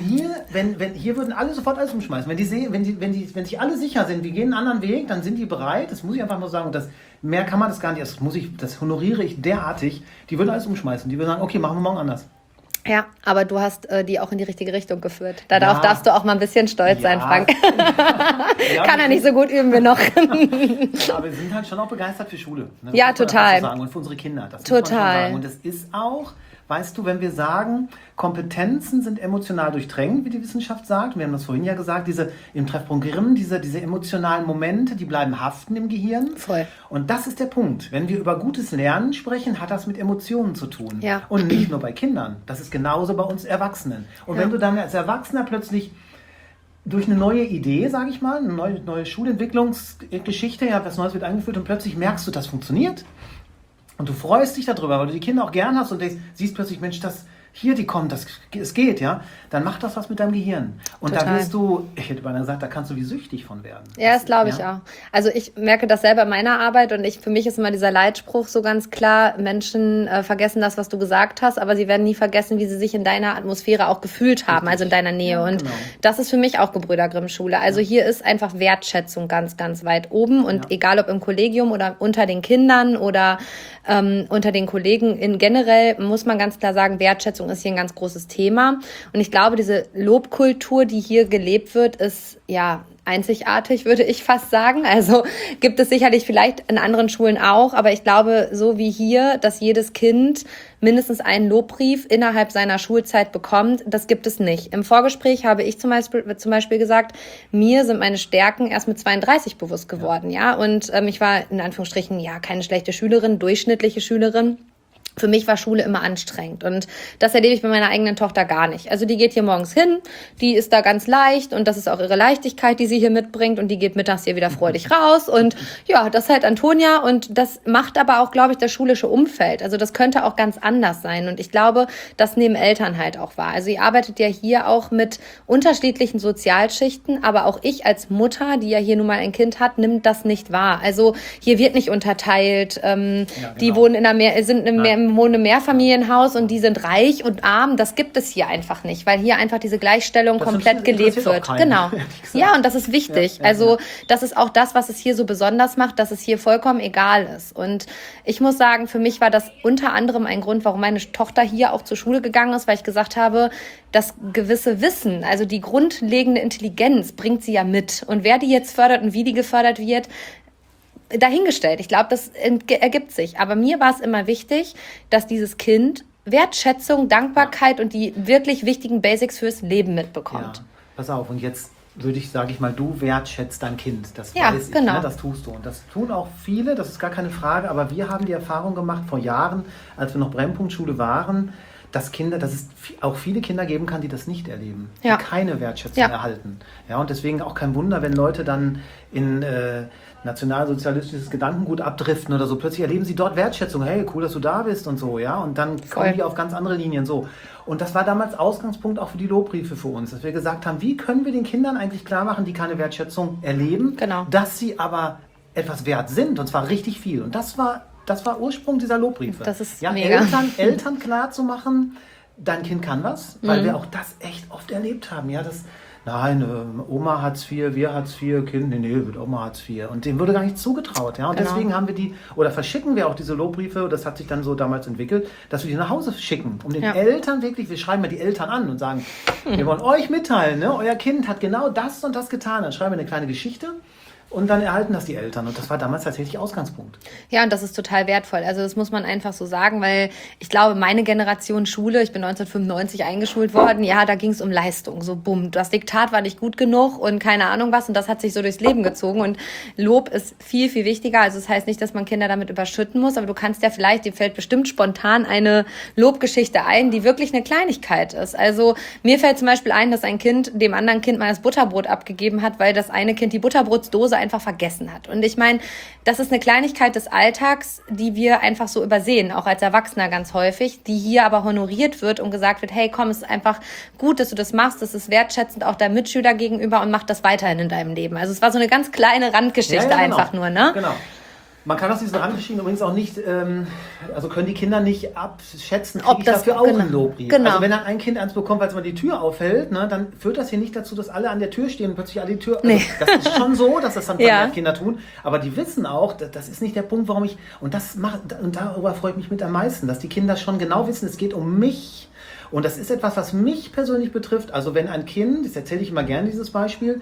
Speaker 2: hier würden alle sofort alles umschmeißen. Wenn sich alle sicher sind, wir gehen einen anderen Weg, dann sind die bereit, das muss ich einfach nur sagen, und mehr kann man das gar nicht, das honoriere ich derartig. Die würden alles umschmeißen. Die würden sagen, okay, machen wir morgen anders.
Speaker 1: Ja, aber du hast die auch in die richtige Richtung geführt. Darauf darfst du auch mal ein bisschen stolz sein, Frank. Kann er nicht so gut üben wie noch.
Speaker 2: Aber wir sind halt schon auch begeistert für Schule. Ne?
Speaker 1: Ja, total.
Speaker 2: Sagen. Und für unsere Kinder. Das
Speaker 1: total.
Speaker 2: Muss man schon sagen. Und es ist auch, weißt du, wenn wir sagen, Kompetenzen sind emotional durchdrängt, wie die Wissenschaft sagt, wir haben das vorhin ja gesagt, im Treffpunkt Grimm, diese emotionalen Momente, die bleiben haften im Gehirn.
Speaker 1: Voll.
Speaker 2: Und das ist der Punkt. Wenn wir über gutes Lernen sprechen, hat das mit Emotionen zu tun. Ja. Und nicht nur bei Kindern. Das ist genauso bei uns Erwachsenen. Und wenn du dann als Erwachsener plötzlich durch eine neue Idee, sage ich mal, eine neue Schulentwicklungsgeschichte, was Neues wird eingeführt und plötzlich merkst du, das funktioniert. Und du freust dich darüber, weil du die Kinder auch gern hast und siehst plötzlich, Mensch, die kommen, es geht, ja, dann macht das was mit deinem Gehirn. Und da wirst du, ich hätte beinahe gesagt, da kannst du wie süchtig von werden.
Speaker 1: Ja, das glaube ich auch. Also ich merke das selber in meiner Arbeit und für mich ist immer dieser Leitspruch so ganz klar, Menschen vergessen das, was du gesagt hast, aber sie werden nie vergessen, wie sie sich in deiner Atmosphäre auch gefühlt haben, also in deiner Nähe. Und das ist für mich auch Gebrüder Grimm Schule. Also hier ist einfach Wertschätzung ganz, ganz weit oben und egal ob im Kollegium oder unter den Kindern oder unter den Kollegen generell, muss man ganz klar sagen, Wertschätzung ist hier ein ganz großes Thema. Und ich glaube, diese Lobkultur, die hier gelebt wird, ist einzigartig, würde ich fast sagen. Also gibt es sicherlich vielleicht in anderen Schulen auch, aber ich glaube, so wie hier, dass jedes Kind mindestens einen Lobbrief innerhalb seiner Schulzeit bekommt, das gibt es nicht. Im Vorgespräch habe ich zum Beispiel gesagt, mir sind meine Stärken erst mit 32 bewusst geworden, ja. Und ich war in Anführungsstrichen keine schlechte Schülerin, durchschnittliche Schülerin. Für mich war Schule immer anstrengend und das erlebe ich bei meiner eigenen Tochter gar nicht. Also die geht hier morgens hin, die ist da ganz leicht und das ist auch ihre Leichtigkeit, die sie hier mitbringt und die geht mittags hier wieder freudig raus und ja, das ist halt Antonia und das macht aber auch, glaube ich, das schulische Umfeld. Also das könnte auch ganz anders sein und ich glaube, das nehmen Eltern halt auch wahr. Also ihr arbeitet ja hier auch mit unterschiedlichen Sozialschichten, aber auch ich als Mutter, die ja hier nun mal ein Kind hat, nimmt das nicht wahr. Also hier wird nicht unterteilt, die wohnen sind in einem Mehrfamilienhaus und die sind reich und arm, das gibt es hier einfach nicht, weil hier einfach diese Gleichstellung komplett gelebt wird. Genau. Ja, und das ist wichtig. Also das ist auch das, was es hier so besonders macht, dass es hier vollkommen egal ist. Und ich muss sagen, für mich war das unter anderem ein Grund, warum meine Tochter hier auch zur Schule gegangen ist, weil ich gesagt habe, das gewisse Wissen, also die grundlegende Intelligenz bringt sie ja mit. Und wer die jetzt fördert und wie die gefördert wird, dahingestellt. Ich glaube, das ergibt sich. Aber mir war es immer wichtig, dass dieses Kind Wertschätzung, Dankbarkeit und die wirklich wichtigen Basics fürs Leben mitbekommt.
Speaker 2: Ja, pass auf. Und jetzt sage ich mal, du wertschätzt dein Kind. Das weiß ich,
Speaker 1: genau.
Speaker 2: Ne? Das tust du. Und das tun auch viele, das ist gar keine Frage. Aber wir haben die Erfahrung gemacht vor Jahren, als wir noch Brennpunktschule waren, dass es auch viele Kinder geben kann, die das nicht erleben, die keine Wertschätzung erhalten. Ja, und deswegen auch kein Wunder, wenn Leute dann in nationalsozialistisches Gedankengut abdriften oder so. Plötzlich erleben sie dort Wertschätzung. Hey, cool, dass du da bist und so, ja. Und dann kommen die auf ganz andere Linien so. Und das war damals Ausgangspunkt auch für die Lobbriefe für uns, dass wir gesagt haben, wie können wir den Kindern eigentlich klar machen, die keine Wertschätzung erleben, dass sie aber etwas wert sind, und zwar richtig viel. Und das war Ursprung dieser Lobbriefe.
Speaker 1: Das ist mega.
Speaker 2: Eltern klar zu machen, dein Kind kann was, weil wir auch das echt oft erlebt haben. Ja, Oma Hartz IV, wir Hartz IV, Kind, wird Oma Hartz IV. Und dem wurde gar nicht zugetraut. Ja? Und deswegen haben wir verschicken wir auch diese Lobbriefe, das hat sich dann so damals entwickelt, dass wir die nach Hause schicken, um den Eltern wirklich, wir schreiben ja die Eltern an und sagen, wir wollen euch mitteilen, ne? Euer Kind hat genau das und das getan. Dann schreiben wir eine kleine Geschichte. Und dann erhalten das die Eltern. Und das war damals tatsächlich Ausgangspunkt.
Speaker 1: Ja, und das ist total wertvoll. Also das muss man einfach so sagen, weil ich glaube, meine Generation Schule, ich bin 1995 eingeschult worden, da ging es um Leistung. So bumm, das Diktat war nicht gut genug und keine Ahnung was. Und das hat sich so durchs Leben gezogen. Und Lob ist viel, viel wichtiger. Also das heißt nicht, dass man Kinder damit überschütten muss, aber du kannst dir fällt bestimmt spontan eine Lobgeschichte ein, die wirklich eine Kleinigkeit ist. Also mir fällt zum Beispiel ein, dass ein Kind dem anderen Kind mal das Butterbrot abgegeben hat, weil das eine Kind die Butterbrotsdose einfach vergessen hat. Und ich meine, das ist eine Kleinigkeit des Alltags, die wir einfach so übersehen, auch als Erwachsener ganz häufig, die hier aber honoriert wird und gesagt wird, hey, komm, es ist einfach gut, dass du das machst, das ist wertschätzend auch deinem Mitschüler gegenüber und mach das weiterhin in deinem Leben. Also es war so eine ganz kleine Randgeschichte einfach nur, ne?
Speaker 2: Genau. Man kann aus diesen Randgeschichten übrigens auch nicht, also können die Kinder nicht abschätzen, kriege ich dafür auch einen Lobbrief.
Speaker 1: Genau.
Speaker 2: Also wenn dann ein Kind eins bekommt, weil es mal die Tür aufhält, ne, dann führt das hier nicht dazu, dass alle an der Tür stehen und plötzlich alle die Tür... Also das ist schon so, dass das dann Kinder tun, aber die wissen auch, das ist nicht der Punkt, warum ich... Und darüber freue ich mich mit am meisten, dass die Kinder schon genau wissen, es geht um mich. Und das ist etwas, was mich persönlich betrifft. Also wenn ein Kind, das erzähle ich immer gerne, dieses Beispiel,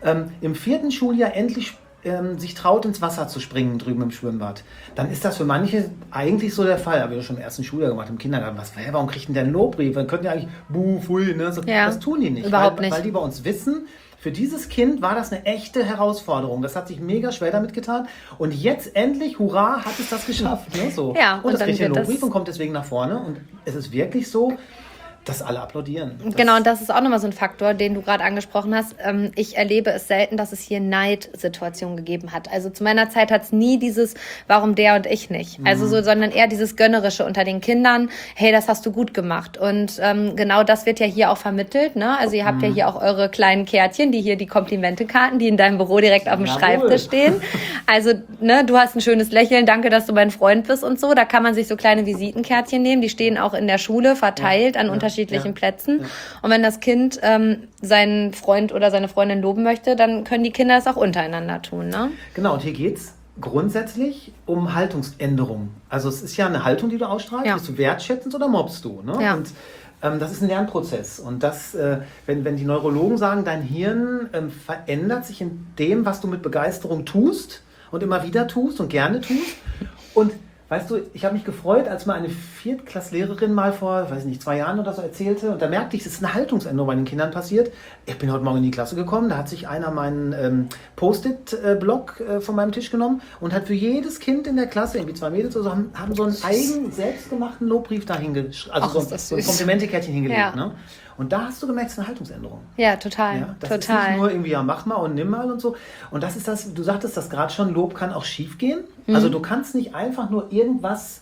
Speaker 2: im 4. Schuljahr endlich sich traut, ins Wasser zu springen drüben im Schwimmbad, dann ist das für manche eigentlich so der Fall. Haben wir schon im 1. Schuljahr gemacht, im Kindergarten. Warum kriegt denn der einen Lobbrief? Dann könnten ja eigentlich, pfui, ne? Das tun die nicht.
Speaker 1: Überhaupt nicht.
Speaker 2: Weil die bei uns wissen, für dieses Kind war das eine echte Herausforderung. Das hat sich mega schwer damit getan. Und jetzt endlich, hurra, hat es das geschafft. Ne? So.
Speaker 1: Ja,
Speaker 2: und das kriegt den Lobbrief und kommt deswegen nach vorne. Und es ist wirklich so, dass alle applaudieren.
Speaker 1: Genau, und das ist auch nochmal so ein Faktor, den du gerade angesprochen hast. Ich erlebe es selten, dass es hier Neidsituationen gegeben hat. Also zu meiner Zeit hat es nie dieses, warum der und ich nicht. Also sondern eher dieses Gönnerische unter den Kindern. Hey, das hast du gut gemacht. Und genau das wird ja hier auch vermittelt. Ne? Also ihr habt ja hier auch eure kleinen Kärtchen, die Komplimentekarten, die in deinem Büro direkt auf dem Schreibtisch stehen. Also du hast ein schönes Lächeln, danke, dass du mein Freund bist und so. Da kann man sich so kleine Visitenkärtchen nehmen. Die stehen auch in der Schule verteilt an unterschiedlichen Plätzen. Ja. Und wenn das Kind seinen Freund oder seine Freundin loben möchte, dann können die Kinder das auch untereinander tun. Ne?
Speaker 2: Genau, und hier geht's grundsätzlich um Haltungsänderung. Also es ist ja eine Haltung, die du ausstrahlst.
Speaker 1: Ja.
Speaker 2: Bist du wertschätzend oder mobst du? Ne?
Speaker 1: Ja.
Speaker 2: Und Das ist ein Lernprozess. Und das, wenn die Neurologen sagen, dein Hirn verändert sich in dem, was du mit Begeisterung tust und immer wieder tust und gerne tust. Und weißt du, ich habe mich gefreut, als mir eine Viertklasslehrerin mal vor, 2 Jahren oder so erzählte, und da merkte ich, es ist eine Haltungsänderung bei den Kindern passiert. Ich bin heute Morgen in die Klasse gekommen, da hat sich einer meinen Post-it-Block von meinem Tisch genommen und hat für jedes Kind in der Klasse, irgendwie 2 Mädels oder so, haben so einen eigenen, selbstgemachten Lobbrief da hingeschrieben, also so ein Komplimentekärtchen hingelegt. Ja. Ne? Und da hast du gemerkt, es ist eine Haltungsänderung.
Speaker 1: Ja, total.
Speaker 2: Ja, das ist nicht nur irgendwie, ja, mach mal und nimm mal und so. Und das ist das, du sagtest das gerade schon, Lob kann auch schief gehen. Also du kannst nicht einfach nur irgendwas,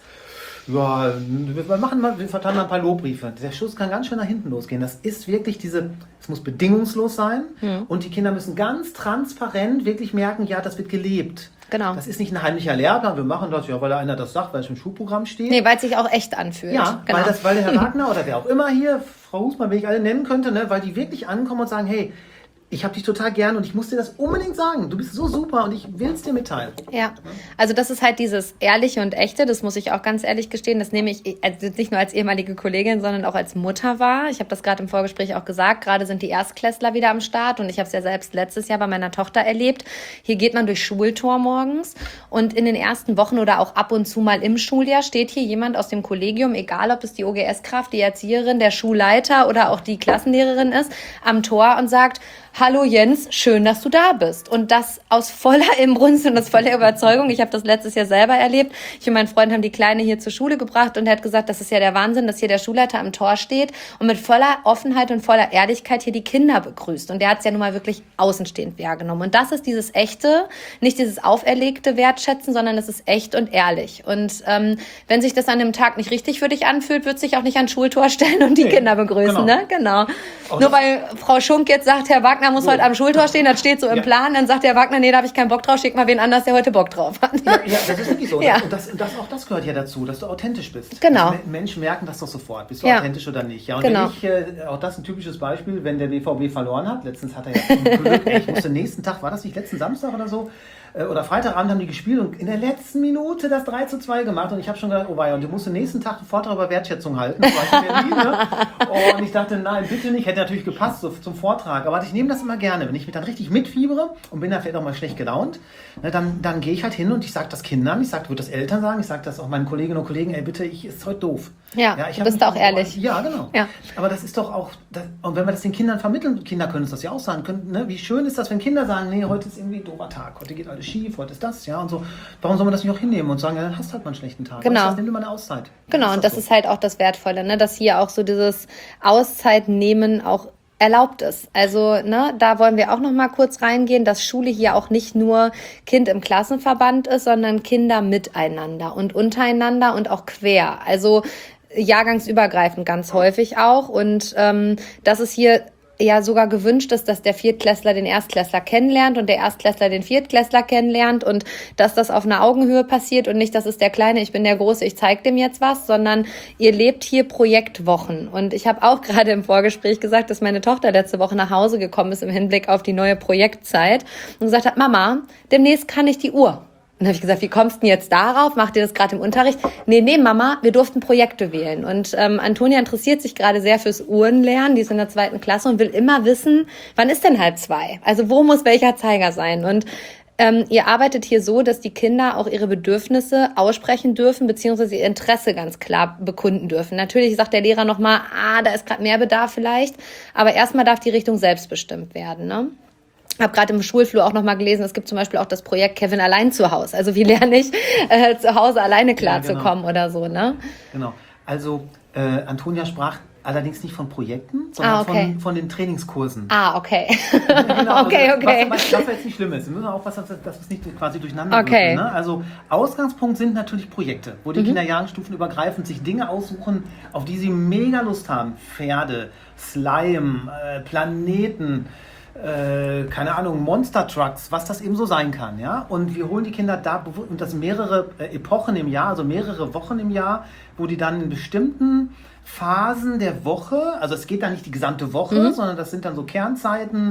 Speaker 2: ja, wir verteilen mal ein paar Lobbriefe. Der Schuss kann ganz schön nach hinten losgehen. Das ist wirklich es muss bedingungslos sein und die Kinder müssen ganz transparent wirklich merken, ja, das wird gelebt.
Speaker 1: Genau.
Speaker 2: Das ist nicht ein heimlicher Lehrplan, wir machen das, ja, weil einer das sagt, weil es im Schulprogramm steht.
Speaker 1: Nee, weil es sich auch echt anfühlt.
Speaker 2: Ja, genau. weil der Herr Wagner oder wer auch immer hier, Frau Husmann, wenn ich alle nennen könnte, ne, weil die wirklich ankommen und sagen, hey, ich habe dich total gern und ich muss dir das unbedingt sagen. Du bist so super und ich will es dir mitteilen.
Speaker 1: Ja, also das ist halt dieses Ehrliche und Echte, das muss ich auch ganz ehrlich gestehen, das nehme ich also nicht nur als ehemalige Kollegin, sondern auch als Mutter wahr. Ich habe das gerade im Vorgespräch auch gesagt, gerade sind die Erstklässler wieder am Start und ich habe es ja selbst letztes Jahr bei meiner Tochter erlebt. Hier geht man durch Schultor morgens und in den ersten Wochen oder auch ab und zu mal im Schuljahr steht hier jemand aus dem Kollegium, egal ob es die OGS-Kraft, die Erzieherin, der Schulleiter oder auch die Klassenlehrerin ist, am Tor und sagt: Hallo Jens, schön, dass du da bist. Und das aus voller Inbrunst und aus voller Überzeugung. Ich habe das letztes Jahr selber erlebt. Ich und mein Freund haben die Kleine hier zur Schule gebracht und er hat gesagt, das ist ja der Wahnsinn, dass hier der Schulleiter am Tor steht und mit voller Offenheit und voller Ehrlichkeit hier die Kinder begrüßt. Und der hat es ja nun mal wirklich außenstehend wahrgenommen. Und das ist dieses echte, nicht dieses auferlegte Wertschätzen, sondern es ist echt und ehrlich. Und wenn sich das an dem Tag nicht richtig für dich anfühlt, wird sich auch nicht ans Schultor stellen und die Kinder begrüßen.
Speaker 2: Genau.
Speaker 1: Ne? Genau. Nur weil Frau Schunk jetzt sagt, Herr Wagner muss heute am Schultor stehen, das steht so im Plan, dann sagt der Wagner, nee, da habe ich keinen Bock drauf, schick mal wen anders, der heute Bock drauf hat.
Speaker 2: Ja, das ist wirklich so.
Speaker 1: Ja.
Speaker 2: Und auch das gehört ja dazu, dass du authentisch bist.
Speaker 1: Genau.
Speaker 2: Menschen merken das doch sofort, bist du authentisch oder nicht. Ja, und
Speaker 1: genau.
Speaker 2: auch das ist ein typisches Beispiel, wenn der BVB verloren hat, letztens hat er ja zum Glück, ich musste nächsten Tag, war das nicht letzten Samstag oder so, oder Freitagabend haben die gespielt und in der letzten Minute das 3:2 gemacht und ich habe schon gedacht, oh weia, und du musst den nächsten Tag einen Vortrag über Wertschätzung halten. Das war ich in Berlin, ne? Und ich dachte, nein, bitte nicht, hätte natürlich gepasst so zum Vortrag, aber ich nehme das immer gerne, wenn ich mich dann richtig mitfiebere und bin da vielleicht auch mal schlecht gelaunt, ne, dann gehe ich halt hin und ich sage das Kindern, würde das Eltern sagen, ich sage das auch meinen Kolleginnen und Kollegen, ey bitte, ist heute doof.
Speaker 1: Ja, du bist auch ehrlich.
Speaker 2: Ja, genau. Ja. Aber das ist doch auch, und wenn wir das den Kindern vermitteln, Kinder können uns das ja auch sagen, ne, wie schön ist das, wenn Kinder sagen, nee, heute ist irgendwie ein doofer Tag, heute geht alles schief, heute ist das, ja, und so. Warum soll man das nicht auch hinnehmen und sagen, ja, dann hast du halt mal einen schlechten Tag.
Speaker 1: Genau.
Speaker 2: Weißt du, nimm dir mal eine Auszeit.
Speaker 1: Genau, und das ist halt auch das Wertvolle, ne, dass hier auch so dieses Auszeit nehmen auch erlaubt ist. Also, ne, da wollen wir auch noch mal kurz reingehen, dass Schule hier auch nicht nur Kind im Klassenverband ist, sondern Kinder miteinander und untereinander und auch quer. Also jahrgangsübergreifend ganz häufig auch. Und das ist hier ja sogar gewünscht ist, dass der Viertklässler den Erstklässler kennenlernt und der Erstklässler den Viertklässler kennenlernt und dass das auf einer Augenhöhe passiert und nicht, das ist der Kleine, ich bin der Große, ich zeig dem jetzt was, sondern ihr lebt hier Projektwochen. Und ich habe auch gerade im Vorgespräch gesagt, dass meine Tochter letzte Woche nach Hause gekommen ist im Hinblick auf die neue Projektzeit und gesagt hat, Mama, demnächst kann ich die Uhr. Und dann habe ich gesagt, wie kommst du denn jetzt darauf? Macht ihr das gerade im Unterricht? Nee, Mama, wir durften Projekte wählen. Und Antonia interessiert sich gerade sehr fürs Uhrenlernen. Die ist in der 2. Klasse und will immer wissen, wann ist denn 1:30? Also wo muss welcher Zeiger sein? Und ihr arbeitet hier so, dass die Kinder auch ihre Bedürfnisse aussprechen dürfen, beziehungsweise ihr Interesse ganz klar bekunden dürfen. Natürlich sagt der Lehrer nochmal, da ist gerade mehr Bedarf vielleicht. Aber erstmal darf die Richtung selbstbestimmt werden, ne? Habe gerade im Schulflur auch nochmal gelesen, es gibt zum Beispiel auch das Projekt Kevin allein zu Hause. Also wie lerne ich zu Hause alleine klarzukommen oder so, ne?
Speaker 2: Genau. Also Antonia sprach allerdings nicht von Projekten, sondern von den Trainingskursen.
Speaker 1: Okay.
Speaker 2: Genau,
Speaker 1: okay.
Speaker 2: Was jetzt nicht schlimm ist. Wir müssen aufpassen, dass es nicht quasi durcheinander wird. Ne? Also Ausgangspunkt sind natürlich Projekte, wo die Kinder jahrgangsstufenübergreifend sich Dinge aussuchen, auf die sie mega Lust haben. Pferde, Slime, Planeten, keine Ahnung, Monster Trucks, was das eben so sein kann, ja. Und wir holen die Kinder da, und das mehrere Epochen im Jahr, also mehrere Wochen im Jahr, wo die dann in bestimmten Phasen der Woche, also es geht da nicht die gesamte Woche, sondern das sind dann so Kernzeiten,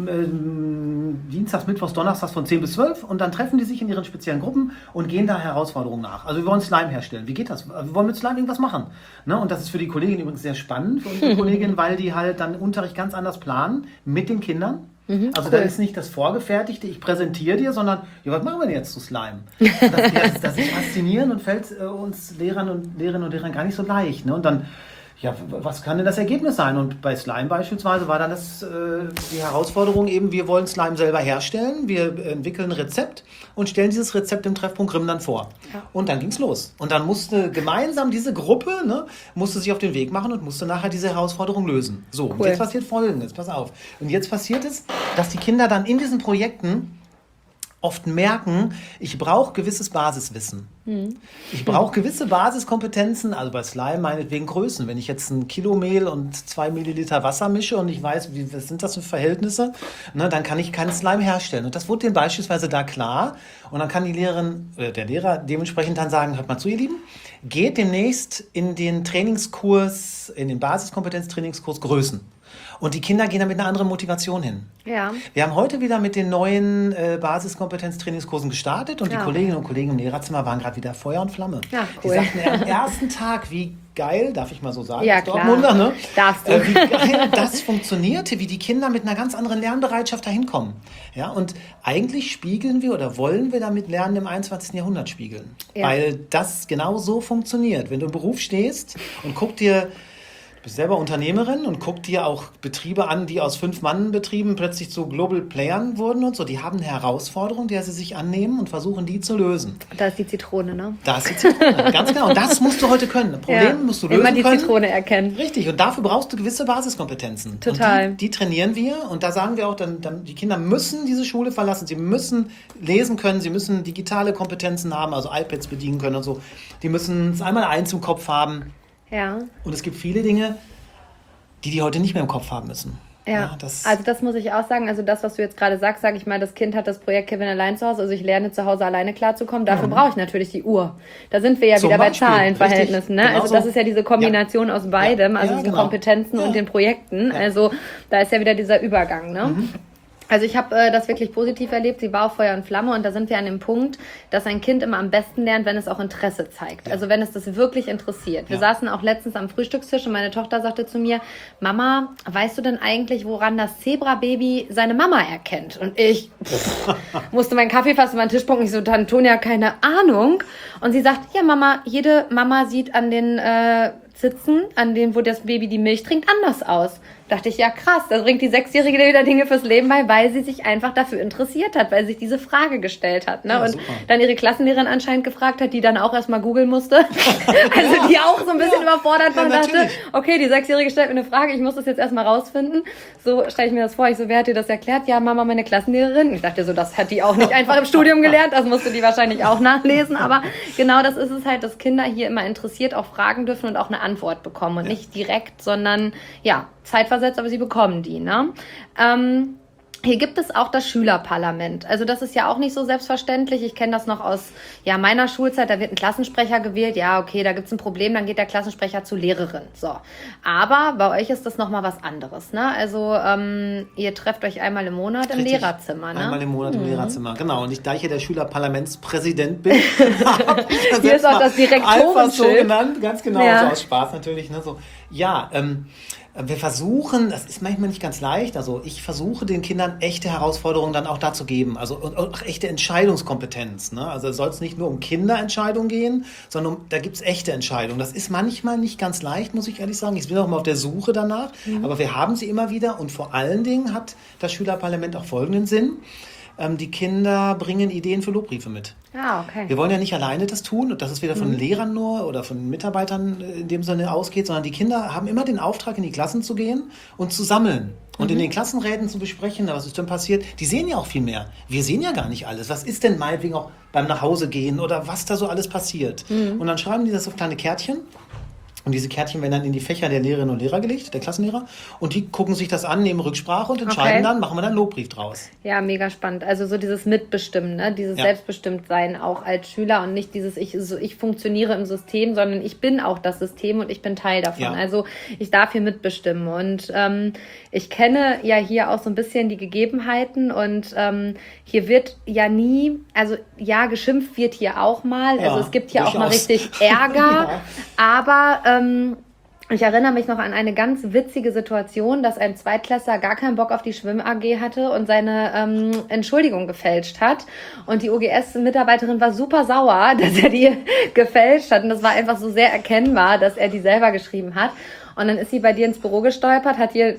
Speaker 2: Dienstags, Mittwochs, Donnerstags von 10 bis 12 und dann treffen die sich in ihren speziellen Gruppen und gehen da Herausforderungen nach. Also wir wollen Slime herstellen. Wie geht das? Wir wollen mit Slime irgendwas machen. Ne? Und das ist für die Kollegin übrigens sehr spannend, für unsere Kollegin, weil die halt dann Unterricht ganz anders planen mit den Kindern. Also da ist nicht das Vorgefertigte, ich präsentiere dir, sondern, ja, was machen wir denn jetzt zu Slime? Das ist faszinierend und fällt uns Lehrerinnen und Lehrern gar nicht so leicht. Ne? Und dann, ja, was kann denn das Ergebnis sein? Und bei Slime beispielsweise war dann die Herausforderung eben, wir wollen Slime selber herstellen, wir entwickeln ein Rezept und stellen dieses Rezept im Treffpunkt Grimm dann vor. Ja. Und dann ging's los. Und dann musste gemeinsam diese Gruppe, musste sich auf den Weg machen und musste nachher diese Herausforderung lösen. So, und jetzt passiert Folgendes, pass auf. Und jetzt passiert es, dass die Kinder dann in diesen Projekten oft merken, ich brauche gewisses Basiswissen. Ich brauche gewisse Basiskompetenzen, also bei Slime meinetwegen Größen. Wenn ich jetzt 1 Kilo Mehl und 2 Milliliter Wasser mische und ich weiß, was sind das für Verhältnisse, dann kann ich keinen Slime herstellen. Und das wurde denen beispielsweise da klar. Und dann kann die Lehrerin, der Lehrer dementsprechend dann sagen, hört mal zu, ihr Lieben, geht demnächst in den Trainingskurs, in den Basiskompetenz-Trainingskurs Größen. Und die Kinder gehen da mit einer anderen Motivation hin. Ja. Wir haben heute wieder mit den neuen Basiskompetenz-Trainingskursen gestartet und die Kolleginnen und Kollegen im Lehrerzimmer waren gerade wieder Feuer und Flamme. Ja, cool. Die sagten am ersten Tag, wie geil, darf ich mal so sagen,
Speaker 3: ja,
Speaker 2: Dortmunder, ne?
Speaker 3: Darfst du.
Speaker 2: Wie geil das funktionierte, wie die Kinder mit einer ganz anderen Lernbereitschaft da hinkommen. Ja, und eigentlich spiegeln wir oder wollen wir damit Lernen im 21. Jahrhundert spiegeln. Ja. Weil das genau so funktioniert. Wenn du im Beruf stehst und du bist selber Unternehmerin und guck dir auch Betriebe an, die aus 5-Mann-Betrieben plötzlich zu Global Playern wurden und so. Die haben eine Herausforderung, der sie sich annehmen und versuchen, die zu lösen.
Speaker 3: Da ist die Zitrone, ne?
Speaker 2: Da ist die Zitrone, ganz genau. Und das musst du heute können. Ein Problem musst du lösen können.
Speaker 3: Immer die Zitrone erkennen.
Speaker 2: Richtig. Und dafür brauchst du gewisse Basiskompetenzen.
Speaker 3: Total.
Speaker 2: Und die trainieren wir. Und da sagen wir auch, dann, die Kinder müssen diese Schule verlassen. Sie müssen lesen können. Sie müssen digitale Kompetenzen haben, also iPads bedienen können und so. Die müssen es einmal eins im Kopf haben.
Speaker 3: Ja.
Speaker 2: Und es gibt viele Dinge, die heute nicht mehr im Kopf haben müssen.
Speaker 3: Ja, also das muss ich auch sagen. Also das, was du jetzt gerade sagst, sage ich mal, das Kind hat das Projekt Kevin allein zu Hause. Also ich lerne zu Hause alleine klarzukommen. Dafür brauche ich natürlich die Uhr. Da sind wir ja wieder bei Zahlenverhältnissen. Ne? Also das ist ja diese Kombination aus beidem, also diesen Kompetenzen und den Projekten. Ja. Also da ist ja wieder dieser Übergang. Ne? Also ich habe das wirklich positiv erlebt. Sie war auf Feuer und Flamme und da sind wir an dem Punkt, dass ein Kind immer am besten lernt, wenn es auch Interesse zeigt. Ja. Also wenn es das wirklich interessiert. Wir saßen auch letztens am Frühstückstisch und meine Tochter sagte zu mir, Mama, weißt du denn eigentlich, woran das Zebrababy seine Mama erkennt? Und ich musste meinen Kaffee fast auf meinen Tisch punken. Ich so, Antonia, keine Ahnung. Und sie sagt, ja Mama, jede Mama sieht an den Sitzen, an denen, wo das Baby die Milch trinkt, anders aus. Dachte ich, ja krass, da bringt die 6-Jährige wieder Dinge fürs Leben bei, weil sie sich einfach dafür interessiert hat, weil sie sich diese Frage gestellt hat. Ne? Ja, und dann ihre Klassenlehrerin anscheinend gefragt hat, die dann auch erstmal googeln musste. Also die auch so ein bisschen überfordert war und dachte, okay, die 6-Jährige stellt mir eine Frage, ich muss das jetzt erstmal rausfinden. So stelle ich mir das vor. Ich so, wer hat dir das erklärt? Ja, Mama, meine Klassenlehrerin. Ich dachte so, das hat die auch nicht einfach im Studium gelernt, das musste die wahrscheinlich auch nachlesen. Aber genau das ist es halt, dass Kinder hier immer interessiert auch fragen dürfen und auch eine Antwort bekommen. Und nicht direkt, sondern zeitversetzt, aber sie bekommen die. Ne? Hier gibt es auch das Schülerparlament. Also das ist ja auch nicht so selbstverständlich. Ich kenne das noch aus meiner Schulzeit. Da wird ein Klassensprecher gewählt. Ja, okay, da gibt es ein Problem. Dann geht der Klassensprecher zur Lehrerin. So. Aber bei euch ist das nochmal was anderes. Ne? Also ihr trefft euch einmal im Monat im Lehrerzimmer. Ne?
Speaker 2: Einmal im Monat im Lehrerzimmer, genau. Und da ich hier der Schülerparlamentspräsident bin,
Speaker 3: hier ist auch das Direktorenschild.
Speaker 2: So genannt, ganz genau. Ja. So aus Spaß natürlich. Ne? So, wir versuchen, das ist manchmal nicht ganz leicht, also ich versuche den Kindern echte Herausforderungen dann auch da zu geben, also und auch echte Entscheidungskompetenz. Ne? Also soll es nicht nur um Kinderentscheidungen gehen, sondern da gibt es echte Entscheidungen. Das ist manchmal nicht ganz leicht, muss ich ehrlich sagen. Ich bin auch immer auf der Suche danach, aber wir haben sie immer wieder und vor allen Dingen hat das Schülerparlament auch folgenden Sinn. Die Kinder bringen Ideen für Lobbriefe mit.
Speaker 3: Ah, okay.
Speaker 2: Wir wollen ja nicht alleine das tun, und dass es wieder von Lehrern nur oder von Mitarbeitern in dem Sinne ausgeht, sondern die Kinder haben immer den Auftrag, in die Klassen zu gehen und zu sammeln und in den Klassenräten zu besprechen, was ist denn passiert. Die sehen ja auch viel mehr. Wir sehen ja gar nicht alles. Was ist denn meinetwegen auch beim Nachhausegehen oder was da so alles passiert? Und dann schreiben die das auf kleine Kärtchen. Und diese Kärtchen werden dann in die Fächer der Lehrerinnen und Lehrer gelegt, der Klassenlehrer. Und die gucken sich das an, nehmen Rücksprache und entscheiden dann, machen wir dann einen Lobbrief draus.
Speaker 3: Ja, mega spannend. Also so dieses Mitbestimmen, ne? Dieses Selbstbestimmtsein auch als Schüler und nicht dieses ich funktioniere im System, sondern ich bin auch das System und ich bin Teil davon. Ja. Also ich darf hier mitbestimmen. Und ich kenne ja hier auch so ein bisschen die Gegebenheiten und hier wird ja nie, also ja, geschimpft wird hier auch mal. Ja, also es gibt hier durchaus auch mal richtig Ärger, aber ich erinnere mich noch an eine ganz witzige Situation, dass ein Zweitklässler gar keinen Bock auf die Schwimm-AG hatte und seine Entschuldigung gefälscht hat. Und die OGS-Mitarbeiterin war super sauer, dass er die gefälscht hat. Und das war einfach so sehr erkennbar, dass er die selber geschrieben hat. Und dann ist sie bei dir ins Büro gestolpert,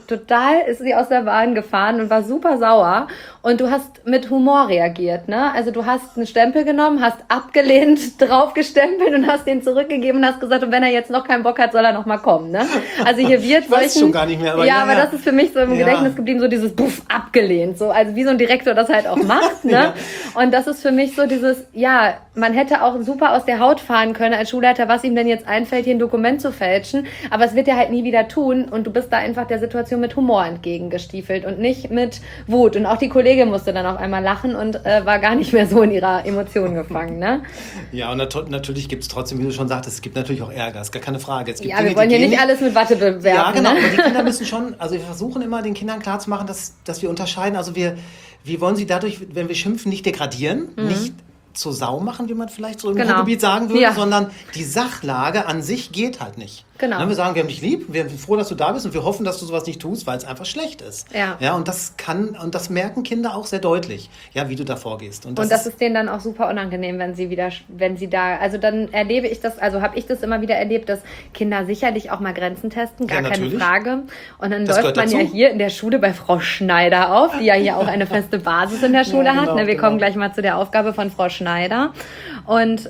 Speaker 3: ist sie aus der Bahn gefahren und war super sauer. Und du hast mit Humor reagiert, ne? Also du hast einen Stempel genommen, hast abgelehnt, draufgestempelt und hast den zurückgegeben und hast gesagt, und wenn er jetzt noch keinen Bock hat, soll er noch mal kommen, ne? Also hier wird
Speaker 2: ich weiß schon gar nicht mehr, aber
Speaker 3: aber das ist für mich so im Gedächtnis geblieben, so dieses Puff, abgelehnt, so, also wie so ein Direktor das halt auch macht, ne? Und das ist für mich so dieses, man hätte auch super aus der Haut fahren können als Schulleiter, was ihm denn jetzt einfällt, hier ein Dokument zu fälschen, aber es wird ja halt nie wieder tun und du bist da einfach der Situation mit Humor entgegengestiefelt und nicht mit Wut. Und auch die Kollegin musste dann auf einmal lachen und war gar nicht mehr so in ihrer Emotion gefangen, ne?
Speaker 2: Ja, und natürlich gibt es trotzdem, wie du schon sagtest, es gibt natürlich auch Ärger, ist gar keine Frage. Es gibt
Speaker 3: Dinge, wir wollen hier nicht alles mit Watte bewerfen.
Speaker 2: Ja, genau,
Speaker 3: ne?
Speaker 2: aber die Kinder müssen schon, also wir versuchen immer den Kindern klarzumachen, dass wir unterscheiden, also wir wollen sie dadurch, wenn wir schimpfen, nicht degradieren, nicht zur Sau machen, wie man vielleicht so im Ruhrgebiet sagen würde, sondern die Sachlage an sich geht halt nicht.
Speaker 3: Genau.
Speaker 2: Wir sagen, wir haben dich lieb, wir sind froh, dass du da bist und wir hoffen, dass du sowas nicht tust, weil es einfach schlecht ist. Ja, und das merken Kinder auch sehr deutlich, wie du da vorgehst. Und das
Speaker 3: ist denen dann auch super unangenehm, wenn sie da, also dann erlebe ich das, also habe ich das immer wieder erlebt, dass Kinder sicherlich auch mal Grenzen testen, gar keine Frage. Und dann läuft man ja hier in der Schule bei Frau Schneider auf, die ja hier auch eine feste Basis in der Schule hat. Wir kommen gleich mal zu der Aufgabe von Frau Schneider. Und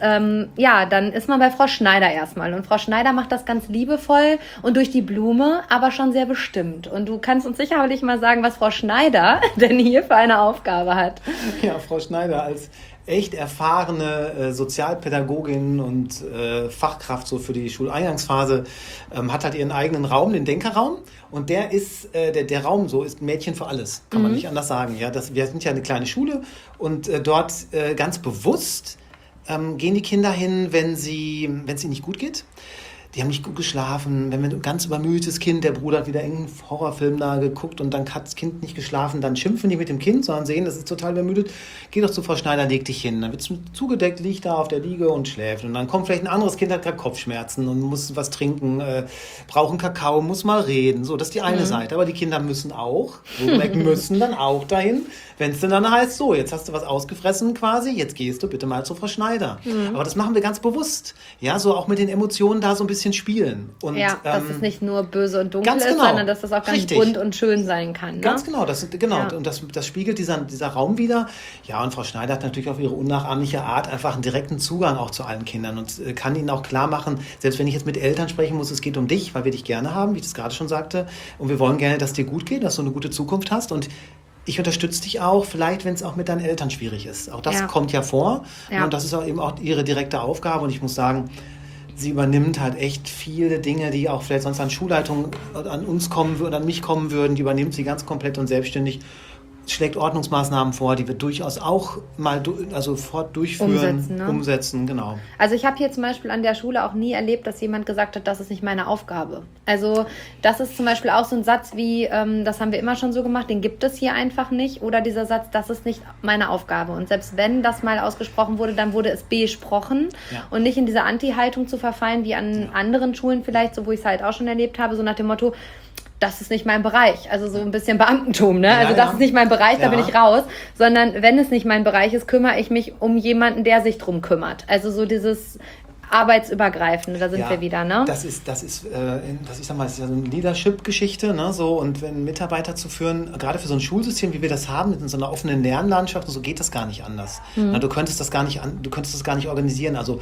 Speaker 3: dann ist man bei Frau Schneider erstmal. Und Frau Schneider macht das ganz liebevoll und durch die Blume, aber schon sehr bestimmt. Und du kannst uns sicherlich mal sagen, was Frau Schneider denn hier für eine Aufgabe hat.
Speaker 2: Ja, Frau Schneider als echt erfahrene Sozialpädagogin und Fachkraft so für die Schuleingangsphase hat halt ihren eigenen Raum, den Denkerraum. Und der ist, der Raum so ist ein Mädchen für alles, kann man nicht anders sagen. Ja, wir sind ja eine kleine Schule und dort ganz bewusst gehen die Kinder hin, wenn es ihnen nicht gut geht. Die haben nicht gut geschlafen. Wenn wir ein ganz übermüdetes Kind, der Bruder hat wieder irgendeinen Horrorfilm da geguckt und dann hat das Kind nicht geschlafen, dann schimpfen die mit dem Kind, sondern sehen, das ist total übermüdet. Geh doch zu Frau Schneider, leg dich hin. Dann wird es zugedeckt, liegt da auf der Liege und schläft. Und dann kommt vielleicht ein anderes Kind, hat gerade Kopfschmerzen und muss was trinken, braucht einen Kakao, muss mal reden. So, das ist die eine Seite. Aber die Kinder müssen auch, müssen dann auch dahin, wenn es denn dann heißt, so, jetzt hast du was ausgefressen quasi, jetzt gehst du bitte mal zu Frau Schneider. Aber das machen wir ganz bewusst. Ja, so auch mit den Emotionen da so ein bisschen spielen. Und,
Speaker 3: dass es nicht nur böse und dunkel ist, sondern dass das auch ganz bunt und schön sein kann. Ne?
Speaker 2: Ganz genau, und das spiegelt dieser Raum wieder. Ja, und Frau Schneider hat natürlich auf ihre unnachahmliche Art einfach einen direkten Zugang auch zu allen Kindern und kann ihnen auch klar machen, selbst wenn ich jetzt mit Eltern sprechen muss, es geht um dich, weil wir dich gerne haben, wie ich das gerade schon sagte, und wir wollen gerne, dass es dir gut geht, dass du eine gute Zukunft hast und ich unterstütze dich auch, vielleicht, wenn es auch mit deinen Eltern schwierig ist. Auch das kommt ja vor. Ja. Und das ist auch eben auch ihre direkte Aufgabe. Und ich muss sagen, sie übernimmt halt echt viele Dinge, die auch vielleicht sonst an Schulleitungen an uns kommen würden, an mich kommen würden. Die übernimmt sie ganz komplett und selbstständig. Schlägt Ordnungsmaßnahmen vor, die wir durchaus auch mal sofort durchführen, umsetzen, genau.
Speaker 3: Also ich habe hier zum Beispiel an der Schule auch nie erlebt, dass jemand gesagt hat, das ist nicht meine Aufgabe. Also das ist zum Beispiel auch so ein Satz wie, das haben wir immer schon so gemacht, den gibt es hier einfach nicht. Oder dieser Satz, das ist nicht meine Aufgabe. Und selbst wenn das mal ausgesprochen wurde, dann wurde es besprochen und nicht in diese Anti-Haltung zu verfallen, wie an anderen Schulen vielleicht, so wo ich es halt auch schon erlebt habe, so nach dem Motto, das ist nicht mein Bereich. Also so ein bisschen Beamtentum, ne? Also das ist nicht mein Bereich, da bin ich raus. Sondern wenn es nicht mein Bereich ist, kümmere ich mich um jemanden, der sich drum kümmert. Also so dieses Arbeitsübergreifende, da sind wir wieder, ne?
Speaker 2: Das ist ich sag mal, das ist ja so eine Leadership-Geschichte, ne? So, und wenn Mitarbeiter zu führen, gerade für so ein Schulsystem, wie wir das haben, mit so einer offenen Lernlandschaft, so geht das gar nicht anders. Na, du könntest das gar nicht organisieren. Also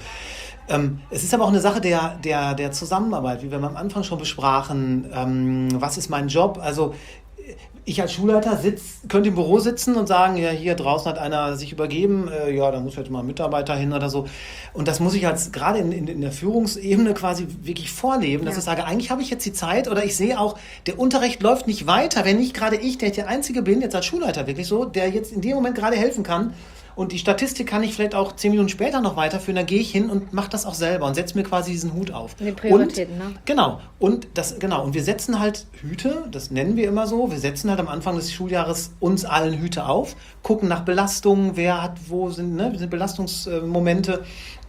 Speaker 2: es ist aber auch eine Sache der Zusammenarbeit, wie wir am Anfang schon besprachen. Was ist mein Job? Also ich als Schulleiter könnte im Büro sitzen und sagen, ja, hier draußen hat einer sich übergeben, ja, da muss jetzt mal ein Mitarbeiter hin oder so. Und das muss ich gerade in der Führungsebene quasi wirklich vorleben, dass ich sage, eigentlich habe ich jetzt die Zeit oder ich sehe auch, der Unterricht läuft nicht weiter, wenn nicht gerade ich, der Einzige bin, jetzt als Schulleiter wirklich so, der jetzt in dem Moment gerade helfen kann. Und die Statistik kann ich vielleicht auch 10 Minuten später noch weiterführen, dann gehe ich hin und mache das auch selber und setze mir quasi diesen Hut auf.
Speaker 3: Die Prioritäten, ne?
Speaker 2: Genau. Und wir setzen halt Hüte, das nennen wir immer so, wir setzen halt am Anfang des Schuljahres uns allen Hüte auf, gucken nach Belastungen, wo sind Belastungsmomente,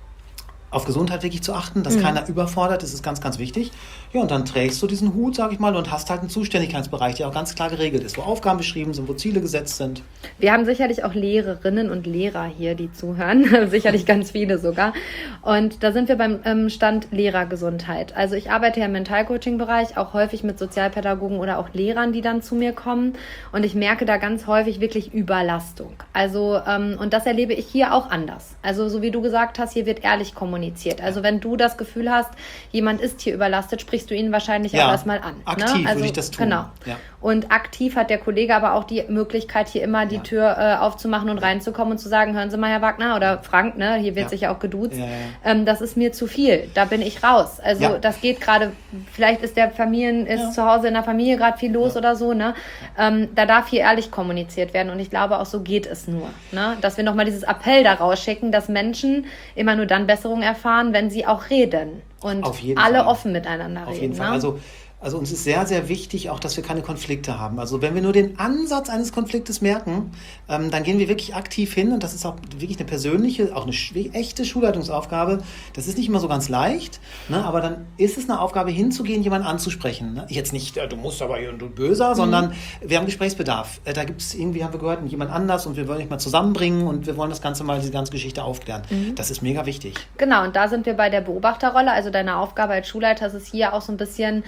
Speaker 2: auf Gesundheit wirklich zu achten, dass keiner überfordert, das ist ganz, ganz wichtig. Ja, und dann trägst du diesen Hut, sag ich mal, und hast halt einen Zuständigkeitsbereich, der auch ganz klar geregelt ist, wo Aufgaben beschrieben sind, wo Ziele gesetzt sind.
Speaker 3: Wir haben sicherlich auch Lehrerinnen und Lehrer hier, die zuhören, sicherlich ganz viele sogar. Und da sind wir beim Stand Lehrergesundheit. Also ich arbeite ja im Mentalcoaching-Bereich, auch häufig mit Sozialpädagogen oder auch Lehrern, die dann zu mir kommen. Und ich merke da ganz häufig wirklich Überlastung. Also, und das erlebe ich hier auch anders. Also so wie du gesagt hast, hier wird ehrlich kommuniziert. Also wenn du das Gefühl hast, jemand ist hier überlastet, sprichst du ihn wahrscheinlich auch erstmal an.
Speaker 2: Aktiv würde ich das tun.
Speaker 3: Genau. Ja. Und aktiv hat der Kollege aber auch die Möglichkeit, hier immer die Tür aufzumachen und reinzukommen und zu sagen, hören Sie mal, Herr Wagner oder Frank, ne, hier wird sich ja auch geduzt, das ist mir zu viel, da bin ich raus. Also das geht gerade, vielleicht ist zu Hause in der Familie gerade viel los oder so, ne? Da darf hier ehrlich kommuniziert werden und ich glaube, auch so geht es nur, ne? Dass wir nochmal dieses Appell da rausschicken, dass Menschen immer nur dann Besserung erfahren, wenn sie auch reden und alle offen miteinander reden.
Speaker 2: Auf jeden Fall. Also uns ist sehr, sehr wichtig auch, dass wir keine Konflikte haben. Also wenn wir nur den Ansatz eines Konfliktes merken, dann gehen wir wirklich aktiv hin und das ist auch wirklich eine persönliche, auch eine echte Schulleitungsaufgabe. Das ist nicht immer so ganz leicht, ne? Aber dann ist es eine Aufgabe, hinzugehen, jemanden anzusprechen. Ne? Jetzt nicht, du musst aber hier und du böser, sondern wir haben Gesprächsbedarf. Da gibt es irgendwie, haben wir gehört, jemand anders und wir wollen dich mal zusammenbringen und wir wollen das Ganze mal, diese ganze Geschichte aufklären. Das ist mega wichtig.
Speaker 3: Genau, und da sind wir bei der Beobachterrolle. Also deine Aufgabe als Schulleiter ist es hier auch so ein bisschen,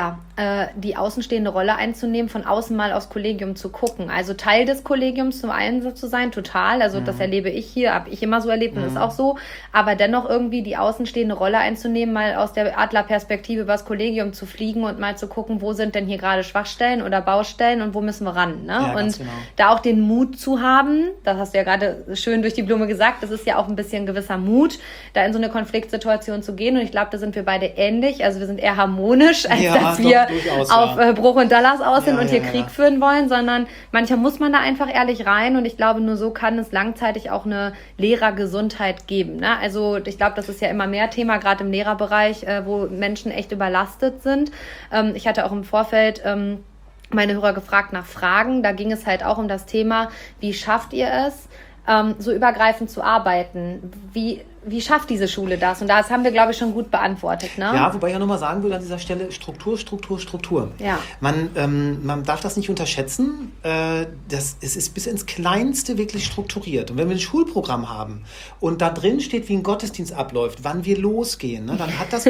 Speaker 3: die außenstehende Rolle einzunehmen, von außen mal aufs Kollegium zu gucken. Also Teil des Kollegiums zum Einsatz zu sein, total. Also das erlebe ich hier, habe ich immer so erlebt und ist auch so. Aber dennoch irgendwie die außenstehende Rolle einzunehmen, mal aus der Adlerperspektive über das Kollegium zu fliegen und mal zu gucken, wo sind denn hier gerade Schwachstellen oder Baustellen und wo müssen wir ran. Ne?
Speaker 2: Ja,
Speaker 3: und
Speaker 2: genau.
Speaker 3: Da auch den Mut zu haben, das hast du ja gerade schön durch die Blume gesagt, das ist ja auch ein bisschen gewisser Mut, da in so eine Konfliktsituation zu gehen. Und ich glaube, da sind wir beide ähnlich. Also wir sind eher harmonisch, als dass wir auf Bruch und Dallas aus sind und hier Krieg führen wollen, sondern manchmal muss man da einfach ehrlich rein und ich glaube, nur so kann es langzeitig auch eine Lehrergesundheit geben. Ne? Also ich glaube, das ist ja immer mehr Thema, gerade im Lehrerbereich, wo Menschen echt überlastet sind. Ich hatte auch im Vorfeld meine Hörer gefragt nach Fragen, da ging es halt auch um das Thema, wie schafft ihr es, so übergreifend zu arbeiten? Wie schafft diese Schule das? Und das haben wir, glaube ich, schon gut beantwortet. Ne?
Speaker 2: Ja, wobei ich ja nochmal sagen würde an dieser Stelle, Struktur.
Speaker 3: Ja.
Speaker 2: Man darf das nicht unterschätzen. Es ist bis ins Kleinste wirklich strukturiert. Und wenn wir ein Schulprogramm haben und da drin steht, wie ein Gottesdienst abläuft, wann wir losgehen, ne, dann hat das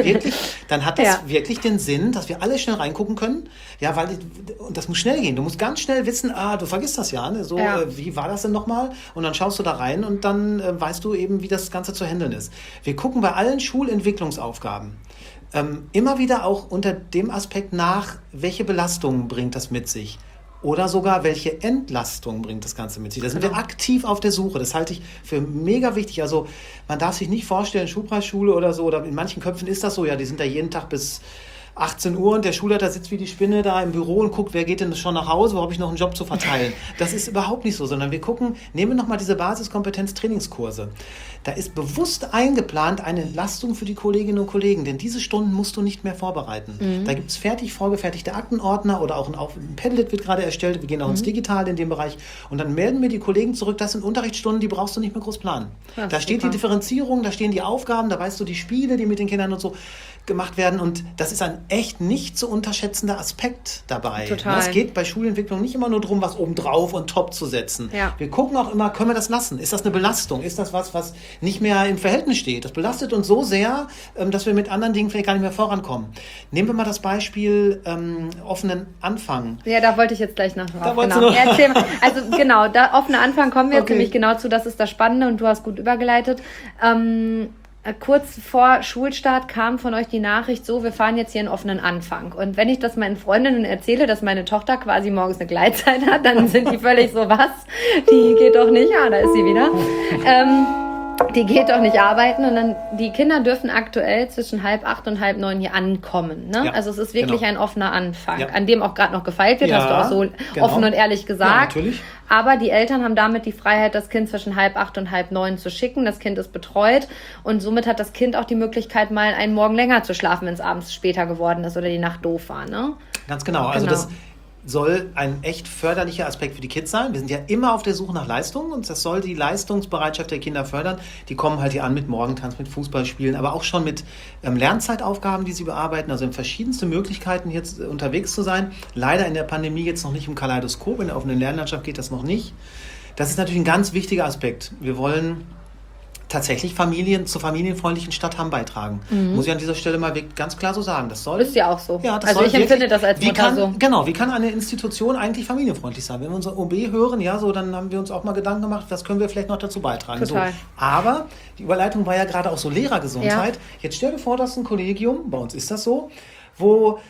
Speaker 2: wirklich den Sinn, dass wir alle schnell reingucken können. Ja, und das muss schnell gehen. Du musst ganz schnell wissen, du vergisst das ja, ne? Wie war das denn nochmal? Und dann schaust du da rein und dann weißt du eben, wie das Ganze zu handeln ist. Wir gucken bei allen Schulentwicklungsaufgaben immer wieder auch unter dem Aspekt nach, welche Belastungen bringt das mit sich oder sogar welche Entlastung bringt das Ganze mit sich. Da sind wir aktiv auf der Suche. Das halte ich für mega wichtig. Also man darf sich nicht vorstellen, Schulpreisschule oder so, oder in manchen Köpfen ist das so, ja, die sind da jeden Tag bis 18 Uhr und der Schulleiter sitzt wie die Spinne da im Büro und guckt, wer geht denn schon nach Hause, wo habe ich noch einen Job zu verteilen. Das ist überhaupt nicht so, sondern wir gucken, nehmen wir nochmal diese Basiskompetenz-Trainingskurse. Da ist bewusst eingeplant eine Entlastung für die Kolleginnen und Kollegen, denn diese Stunden musst du nicht mehr vorbereiten. Da gibt es vorgefertigte Aktenordner oder auch ein Padlet wird gerade erstellt, wir gehen auch ins Digitale in dem Bereich und dann melden mir die Kollegen zurück, das sind Unterrichtsstunden, die brauchst du nicht mehr groß planen. Da steht die Differenzierung, da stehen die Aufgaben, da weißt du die Spiele, die mit den Kindern und so gemacht werden und das ist ein echt nicht zu unterschätzender Aspekt dabei.
Speaker 3: Total.
Speaker 2: Es geht bei Schulentwicklung nicht immer nur darum, was obendrauf und top zu setzen. Ja. Wir gucken auch immer, können wir das lassen? Ist das eine Belastung? Ist das was nicht mehr im Verhältnis steht? Das belastet uns so sehr, dass wir mit anderen Dingen vielleicht gar nicht mehr vorankommen. Nehmen wir mal das Beispiel offenen Anfang.
Speaker 3: Ja, da wollte ich jetzt gleich noch drauf. Genau. Erzähl mal. Also genau, offener Anfang kommen wir jetzt nämlich genau zu, das ist das Spannende und du hast gut übergeleitet. kurz vor Schulstart kam von euch die Nachricht so, wir fahren jetzt hier einen offenen Anfang. Und wenn ich das meinen Freundinnen erzähle, dass meine Tochter quasi morgens eine Gleitzeit hat, dann sind die völlig so, was? Die geht doch nicht, da ist sie wieder. Die geht doch nicht arbeiten und dann, die Kinder dürfen aktuell zwischen 7:30 und 8:30 hier ankommen. Ne? Ja, also es ist wirklich ein offener Anfang, an dem auch gerade noch gefeilt wird, hast du auch so offen und ehrlich gesagt. Ja,
Speaker 2: natürlich.
Speaker 3: Aber die Eltern haben damit die Freiheit, das Kind zwischen 7:30 und 8:30 zu schicken. Das Kind ist betreut und somit hat das Kind auch die Möglichkeit, mal einen Morgen länger zu schlafen, wenn es abends später geworden ist oder die Nacht doof war. Ne?
Speaker 2: Ganz genau. Also das soll ein echt förderlicher Aspekt für die Kids sein. Wir sind ja immer auf der Suche nach Leistungen und das soll die Leistungsbereitschaft der Kinder fördern. Die kommen halt hier an mit Morgentanz, mit Fußballspielen, aber auch schon mit Lernzeitaufgaben, die sie bearbeiten, also in verschiedenste Möglichkeiten jetzt unterwegs zu sein. Leider in der Pandemie jetzt noch nicht im Kaleidoskop, in der offenen Lernlandschaft geht das noch nicht. Das ist natürlich ein ganz wichtiger Aspekt. Wir wollen tatsächlich zur familienfreundlichen Stadt Hamm beitragen. Muss ich an dieser Stelle mal ganz klar so sagen. Das soll.
Speaker 3: Ist ja auch so.
Speaker 2: Ja, das
Speaker 3: also
Speaker 2: soll
Speaker 3: ich empfinde das als Mutter so.
Speaker 2: Genau, wie kann eine Institution eigentlich familienfreundlich sein? Wenn wir unser OB hören, dann haben wir uns auch mal Gedanken gemacht, was können wir vielleicht noch dazu beitragen.
Speaker 3: Total.
Speaker 2: So. Aber die Überleitung war ja gerade auch so Lehrergesundheit. Ja. Jetzt stell dir vor, dass ein Kollegium, bei uns ist das so, wo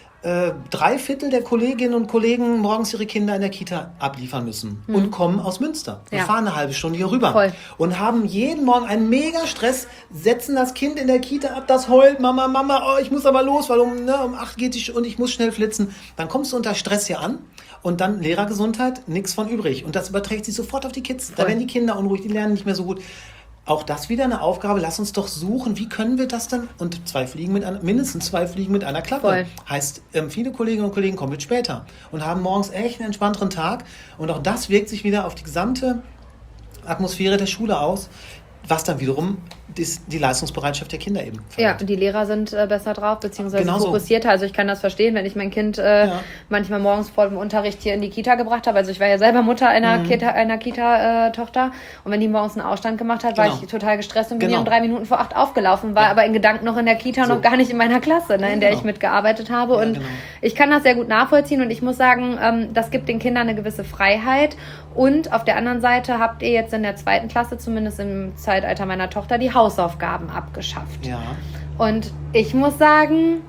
Speaker 2: 3/4 der Kolleginnen und Kollegen morgens ihre Kinder in der Kita abliefern müssen und kommen aus Münster. Wir fahren eine halbe Stunde hier rüber und haben jeden Morgen einen mega Stress, setzen das Kind in der Kita ab, das heult, Mama, ich muss aber los, weil um 8 geht die und ich muss schnell flitzen. Dann kommst du unter Stress hier an und dann Lehrergesundheit, nichts von übrig. Und das überträgt sich sofort auf die Kids. Da werden die Kinder unruhig, die lernen nicht mehr so gut. Auch das wieder eine Aufgabe, lass uns doch suchen, wie können wir das denn? Und mindestens zwei Fliegen mit einer Klappe.
Speaker 3: Voll.
Speaker 2: Heißt, viele Kolleginnen und Kollegen kommen mit später und haben morgens echt einen entspannteren Tag. Und auch das wirkt sich wieder auf die gesamte Atmosphäre der Schule aus, was dann wiederum die Leistungsbereitschaft der Kinder eben fördert.
Speaker 3: Ja, und die Lehrer sind besser drauf, beziehungsweise fokussierter. Also ich kann das verstehen, wenn ich mein Kind manchmal morgens vor dem Unterricht hier in die Kita gebracht habe. Also ich war ja selber Mutter einer Kita-Tochter. Und wenn die morgens einen Ausstand gemacht hat, war ich total gestresst und bin hier um 3 Minuten vor 8 aufgelaufen, war aber in Gedanken noch in der Kita und noch gar nicht in meiner Klasse, in der ich mitgearbeitet habe. Und ich kann das sehr gut nachvollziehen und ich muss sagen, das gibt den Kindern eine gewisse Freiheit. Und auf der anderen Seite habt ihr jetzt in der 2. Klasse, zumindest im Zeitalter meiner Tochter, die Hausaufgaben abgeschafft.
Speaker 2: Ja.
Speaker 3: Und ich muss sagen,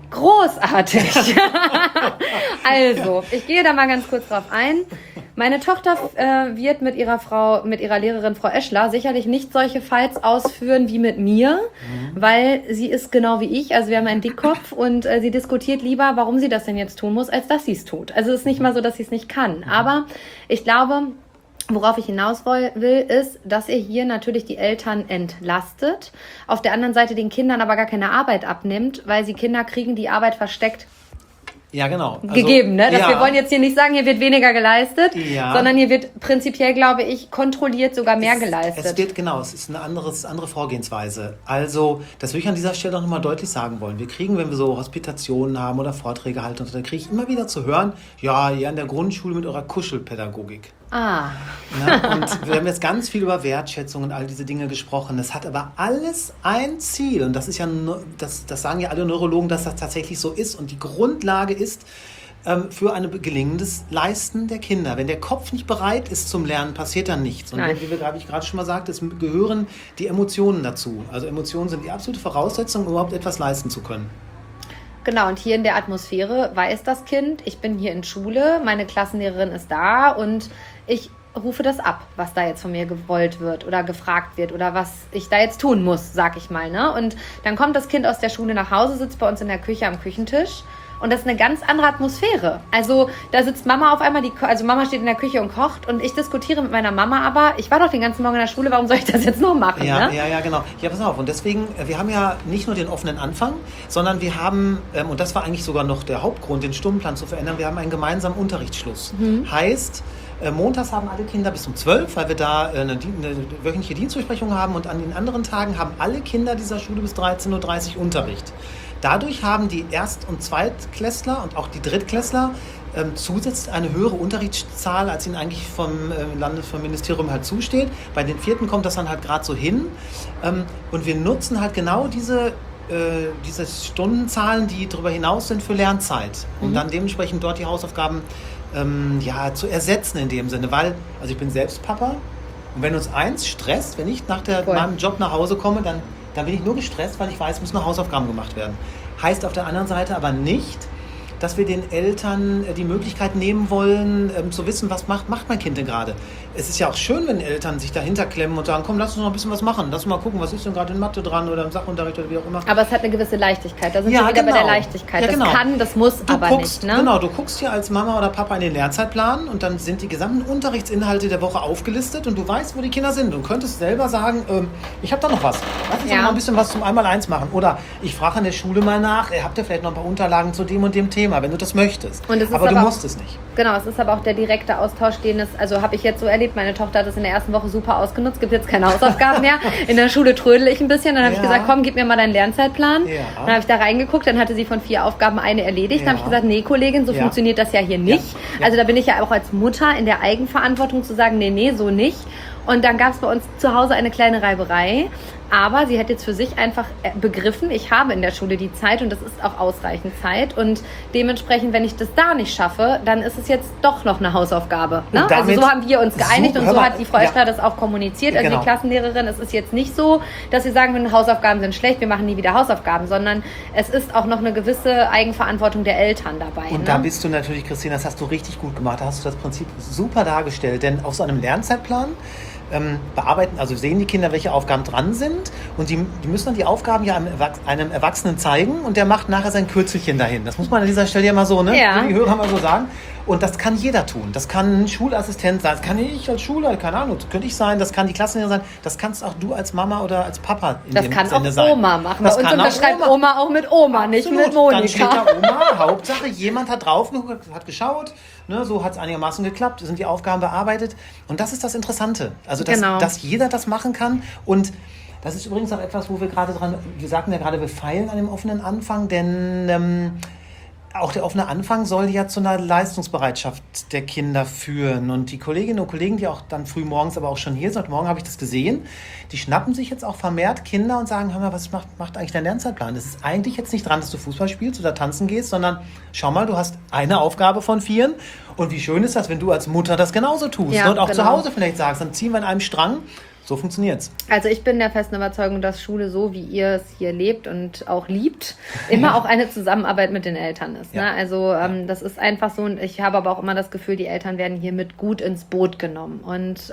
Speaker 3: großartig. Also, ich gehe da mal ganz kurz drauf ein. Meine Tochter wird mit ihrer Lehrerin Frau Eschler sicherlich nicht solche Fights ausführen wie mit mir, weil sie ist genau wie ich, also wir haben einen Dickkopf und sie diskutiert lieber, warum sie das denn jetzt tun muss, als dass sie es tut. Also es ist nicht mal so, dass sie es nicht kann. Aber ich glaube, worauf ich hinaus will, ist, dass ihr hier natürlich die Eltern entlastet, auf der anderen Seite den Kindern aber gar keine Arbeit abnimmt, weil sie Kinder kriegen, die Arbeit versteckt
Speaker 2: Ja, genau. Also,
Speaker 3: gegeben, ne? Wir wollen jetzt hier nicht sagen, hier wird weniger geleistet,
Speaker 2: ja,
Speaker 3: sondern hier wird prinzipiell, glaube ich, kontrolliert sogar mehr geleistet.
Speaker 2: Es ist eine andere Vorgehensweise. Also, das will ich an dieser Stelle auch nochmal deutlich sagen wollen. Wir kriegen, wenn wir so Hospitationen haben oder Vorträge halten, dann kriege ich immer wieder zu hören, ja, ihr an der Grundschule mit eurer Kuschelpädagogik.
Speaker 3: Ah.
Speaker 2: Ja, und wir haben jetzt ganz viel über Wertschätzung und all diese Dinge gesprochen. Das hat aber alles ein Ziel. Und das ist ja, das sagen ja alle Neurologen, dass das tatsächlich so ist. Und die Grundlage ist für ein gelingendes Leisten der Kinder. Wenn der Kopf nicht bereit ist zum Lernen, passiert dann nichts. Und wie ich gerade schon mal sagte, es gehören die Emotionen dazu. Also Emotionen sind die absolute Voraussetzung, um überhaupt etwas leisten zu können.
Speaker 3: Genau, und hier in der Atmosphäre weiß das Kind, ich bin hier in Schule, meine Klassenlehrerin ist da und ich rufe das ab, was da jetzt von mir gewollt wird oder gefragt wird oder was ich da jetzt tun muss, sag ich mal. Ne? Und dann kommt das Kind aus der Schule nach Hause, sitzt bei uns in der Küche am Küchentisch. Und das ist eine ganz andere Atmosphäre. Also da sitzt Mama auf einmal, Mama steht in der Küche und kocht und ich diskutiere mit meiner Mama, aber ich war doch den ganzen Morgen in der Schule, warum soll ich das jetzt noch machen?
Speaker 2: Ja,
Speaker 3: ne?
Speaker 2: ja, genau. Ja, pass auf. Und deswegen, wir haben ja nicht nur den offenen Anfang, sondern wir haben, und das war eigentlich sogar noch der Hauptgrund, den Stundenplan zu verändern, wir haben einen gemeinsamen Unterrichtsschluss. Heißt, montags haben alle Kinder bis um 12, weil wir da eine wöchentliche Dienstbesprechung haben und an den anderen Tagen haben alle Kinder dieser Schule bis 13:30 Uhr Unterricht. Dadurch haben die Erst- und Zweitklässler und auch die Drittklässler zusätzlich eine höhere Unterrichtszahl, als ihnen eigentlich vom Ministerium halt zusteht. Bei den Vierten kommt das dann halt gerade so hin. Und wir nutzen halt genau diese Stundenzahlen, die darüber hinaus sind, für Lernzeit. Und dann dementsprechend dort die Hausaufgaben zu ersetzen in dem Sinne. Weil, also ich bin selbst Papa und wenn uns eins stresst, wenn ich nach meinem Job nach Hause komme, dann dann bin ich nur gestresst, weil ich weiß, es müssen noch Hausaufgaben gemacht werden. Heißt auf der anderen Seite aber nicht, dass wir den Eltern die Möglichkeit nehmen wollen, zu wissen, was macht mein Kind denn gerade. Es ist ja auch schön, wenn Eltern sich dahinter klemmen und sagen, komm, lass uns noch ein bisschen was machen. Lass uns mal gucken, was ist denn gerade in Mathe dran oder im Sachunterricht oder wie auch immer.
Speaker 3: Aber es hat eine gewisse Leichtigkeit. Da sind wir wieder bei der Leichtigkeit.
Speaker 2: Ja, genau.
Speaker 3: Das kann, das muss aber nicht. Ne?
Speaker 2: Genau, du guckst hier als Mama oder Papa in den Lehrzeitplan und dann sind die gesamten Unterrichtsinhalte der Woche aufgelistet und du weißt, wo die Kinder sind. Du könntest selber sagen, ich habe da noch was. Lass uns doch mal ein bisschen was zum Einmaleins machen. Oder ich frage an der Schule mal nach, habt ihr vielleicht noch ein paar Unterlagen zu dem und dem Thema, wenn du das möchtest. Aber du musst es nicht.
Speaker 3: Genau, es ist aber auch der direkte Austausch, also habe ich jetzt so erlebt, meine Tochter hat es in der ersten Woche super ausgenutzt, gibt jetzt keine Hausaufgaben mehr. In der Schule trödel ich ein bisschen, dann habe ich gesagt, komm, gib mir mal deinen Lernzeitplan. Ja. Dann habe ich da reingeguckt, dann hatte sie von 4 Aufgaben eine erledigt. Dann habe ich gesagt, nee, Kollegin, so funktioniert das ja hier nicht. Ja. Also da bin ich ja auch als Mutter in der Eigenverantwortung zu sagen, nee, so nicht. Und dann gab es bei uns zu Hause eine kleine Reiberei. Aber sie hat jetzt für sich einfach begriffen, ich habe in der Schule die Zeit und das ist auch ausreichend Zeit. Und dementsprechend, wenn ich das da nicht schaffe, dann ist es jetzt doch noch eine Hausaufgabe. Ne? Also so haben wir uns geeinigt und so hat die Frau Eschler das auch kommuniziert. Also die Klassenlehrerin, es ist jetzt nicht so, dass sie sagen, Hausaufgaben sind schlecht, wir machen nie wieder Hausaufgaben, sondern es ist auch noch eine gewisse Eigenverantwortung der Eltern dabei.
Speaker 2: Und da bist du natürlich, Christine, das hast du richtig gut gemacht. Da hast du das Prinzip super dargestellt. Denn auf so einem Lernzeitplan bearbeiten, also sehen die Kinder, welche Aufgaben dran sind und die müssen dann die Aufgaben ja einem Erwachsenen zeigen und der macht nachher sein Kürzelchen dahin. Das muss man an dieser Stelle ja mal so, ne? Ja. Die Hörer mal so sagen. Und das kann jeder tun. Das kann ein Schulassistent sein, das kann ich als Schulleiter, keine Ahnung, das könnte ich sein, das kann die Klassenlehrerin sein, das kannst auch du als Mama oder als Papa in dem Sinne sein.
Speaker 3: Das kann auch Oma machen. Bei uns unterschreibt Oma auch mit Oma, nicht mit Monika.
Speaker 2: Dann steht da Oma, Hauptsache jemand hat drauf geguckt, hat geschaut, ne, so hat es einigermaßen geklappt, sind die Aufgaben bearbeitet. Und das ist das Interessante. Also, dass jeder das machen kann. Und das ist übrigens auch etwas, wo wir sagten ja gerade, wir feilen an dem offenen Anfang, denn auch der offene Anfang soll ja zu einer Leistungsbereitschaft der Kinder führen. Und die Kolleginnen und Kollegen, die auch dann früh morgens aber auch schon hier sind, heute Morgen habe ich das gesehen, die schnappen sich jetzt auch vermehrt Kinder und sagen, hör mal, was macht eigentlich dein Lernzeitplan? Das ist eigentlich jetzt nicht dran, dass du Fußball spielst oder tanzen gehst, sondern schau mal, du hast eine Aufgabe von 4 und wie schön ist das, wenn du als Mutter das genauso tust, ne? Und auch zu Hause vielleicht sagst, dann ziehen wir in einem Strang. So funktioniert's. Also
Speaker 3: ich bin der festen Überzeugung, dass Schule, so wie ihr es hier lebt und auch liebt, immer auch eine Zusammenarbeit mit den Eltern ist. Ne? Also das ist einfach so, und ich habe aber auch immer das Gefühl, die Eltern werden hier mit gut ins Boot genommen. Und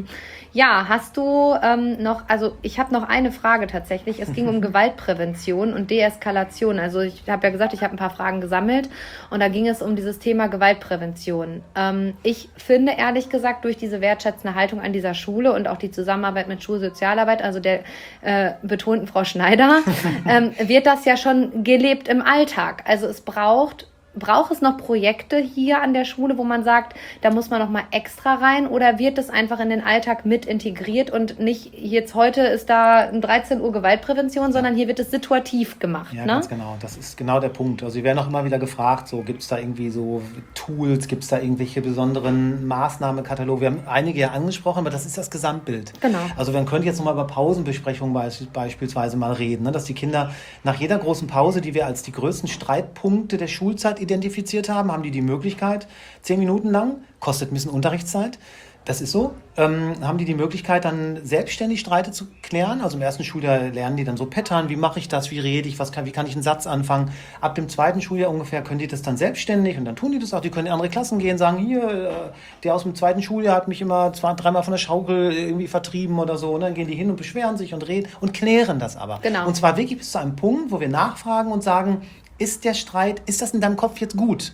Speaker 3: hast du noch, also ich habe noch eine Frage tatsächlich. Es ging um Gewaltprävention und Deeskalation. Also ich habe ja gesagt, ich habe ein paar Fragen gesammelt und da ging es um dieses Thema Gewaltprävention. Ich finde ehrlich gesagt, durch diese wertschätzende Haltung an dieser Schule und auch die Zusammenarbeit mit Schulsozialarbeit, also der betonten Frau Schneider, wird das ja schon gelebt im Alltag. Also es braucht es noch Projekte hier an der Schule, wo man sagt, da muss man noch mal extra rein, oder wird es einfach in den Alltag mit integriert und nicht, jetzt heute ist da um 13 Uhr Gewaltprävention, sondern hier wird es situativ gemacht.
Speaker 2: Ja, ganz genau. Das ist genau der Punkt. Also wir werden auch immer wieder gefragt, so gibt es da irgendwie so Tools, gibt es da irgendwelche besonderen Maßnahmenkataloge? Wir haben einige ja angesprochen, aber das ist das Gesamtbild. Genau. Also man könnte jetzt nochmal über Pausenbesprechungen beispielsweise mal reden, ne? Dass die Kinder nach jeder großen Pause, die wir als die größten Streitpunkte der Schulzeit identifiziert haben die Möglichkeit, 10 Minuten lang, kostet ein bisschen Unterrichtszeit, das ist so, haben die Möglichkeit, dann selbstständig Streite zu klären. Also im ersten Schuljahr lernen die dann so Pattern, wie mache ich das, wie rede ich, wie kann ich einen Satz anfangen. Ab dem zweiten Schuljahr ungefähr können die das dann selbstständig und dann tun die das auch. Die können in andere Klassen gehen, sagen, hier, der aus dem zweiten Schuljahr hat mich immer 2-3 von der Schaukel irgendwie vertrieben oder so. Und dann gehen die hin und beschweren sich und reden und klären das aber. Genau. Und zwar wirklich bis zu einem Punkt, wo wir nachfragen und sagen, ist der Streit, ist das in deinem Kopf jetzt gut?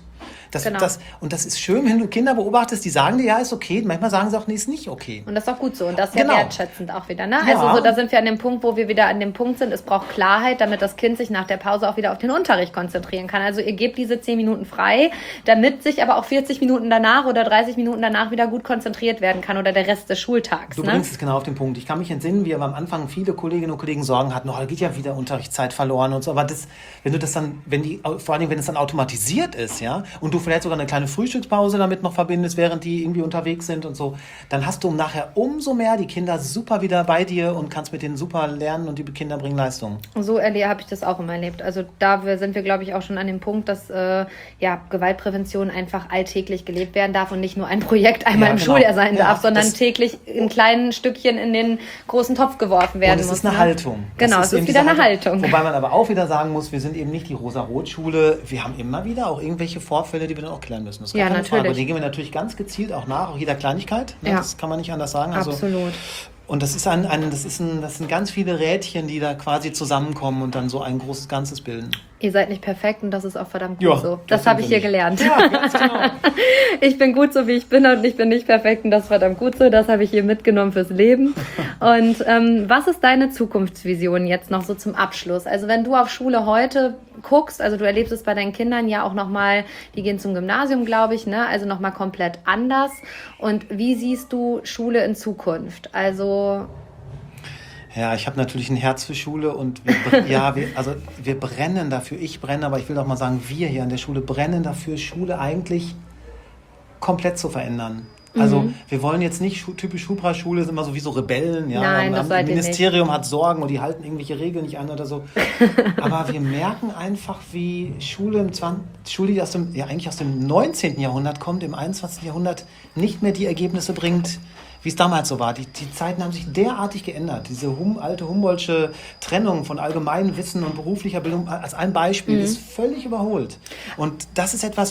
Speaker 2: Und das ist schön, wenn du Kinder beobachtest, die sagen dir, ja, ist okay. Manchmal sagen sie auch, nee, ist nicht okay.
Speaker 3: Und das ist auch gut so. Und das ist ja wertschätzend auch wieder. Ne? Ja. Also so, da sind wir an dem Punkt, wo wir wieder an dem Punkt sind, es braucht Klarheit, damit das Kind sich nach der Pause auch wieder auf den Unterricht konzentrieren kann. Also ihr gebt diese 10 Minuten frei, damit sich aber auch 40 Minuten danach oder 30 Minuten danach wieder gut konzentriert werden kann oder der Rest des Schultags.
Speaker 2: Du bringst es genau auf den Punkt. Ich kann mich entsinnen, wie am Anfang viele Kolleginnen und Kollegen Sorgen hatten, da geht ja wieder Unterrichtszeit verloren und so. Aber vor allen Dingen, wenn es dann automatisiert ist, ja, und du vielleicht sogar eine kleine Frühstückspause damit noch verbindest, während die irgendwie unterwegs sind und so, dann hast du nachher umso mehr die Kinder super wieder bei dir und kannst mit denen super lernen und die Kinder bringen Leistung.
Speaker 3: So habe ich das auch immer erlebt. Also da sind wir, glaube ich, auch schon an dem Punkt, dass Gewaltprävention einfach alltäglich gelebt werden darf und nicht nur ein Projekt einmal im Schuljahr sein darf, sondern täglich in kleinen Stückchen in den großen Topf geworfen werden muss.
Speaker 2: Und es ist eine Haltung.
Speaker 3: Genau, es ist wieder eine Haltung.
Speaker 2: Wobei man aber auch wieder sagen muss, wir sind eben nicht die Rosa-Rot-Schule. Wir haben immer wieder auch irgendwelche Vorfälle, die wir dann auch klären müssen. Das ist keine
Speaker 3: natürlich.
Speaker 2: Frage. Aber die gehen wir natürlich ganz gezielt auch nach, auch jeder Kleinigkeit. Ne? Ja. Das kann man nicht anders sagen. Also,
Speaker 3: absolut.
Speaker 2: Und das sind ganz viele Rädchen, die da quasi zusammenkommen und dann so ein großes Ganzes bilden.
Speaker 3: Ihr seid nicht perfekt und das ist auch verdammt gut so. Das habe ich hier gelernt.
Speaker 2: Ja, ganz genau.
Speaker 3: Ich bin gut so, wie ich bin und ich bin nicht perfekt und das ist verdammt gut so. Das habe ich hier mitgenommen fürs Leben. Und was ist deine Zukunftsvision jetzt noch so zum Abschluss? Also wenn du auf Schule heute guckst, also du erlebst es bei deinen Kindern ja auch nochmal, die gehen zum Gymnasium, glaube ich, ne? Also nochmal komplett anders. Und wie siehst du Schule in Zukunft? Also...
Speaker 2: Ja, ich habe natürlich ein Herz für Schule und wir brennen dafür. Ich brenne, aber ich will auch mal sagen, wir hier an der Schule brennen dafür, Schule eigentlich komplett zu verändern. Also wir wollen jetzt nicht typisch Schubra-Schule, sind immer so wie so Rebellen. Ja?
Speaker 3: Nein, das
Speaker 2: das Ministerium hat Sorgen und die halten irgendwelche Regeln nicht an oder so. Aber wir merken einfach, wie Schule, die eigentlich aus dem 19. Jahrhundert kommt, im 21. Jahrhundert nicht mehr die Ergebnisse bringt, wie es damals so war. Die Zeiten haben sich derartig geändert. Diese alte Humboldtsche Trennung von allgemeinem Wissen und beruflicher Bildung als ein Beispiel ist völlig überholt. Und das ist etwas,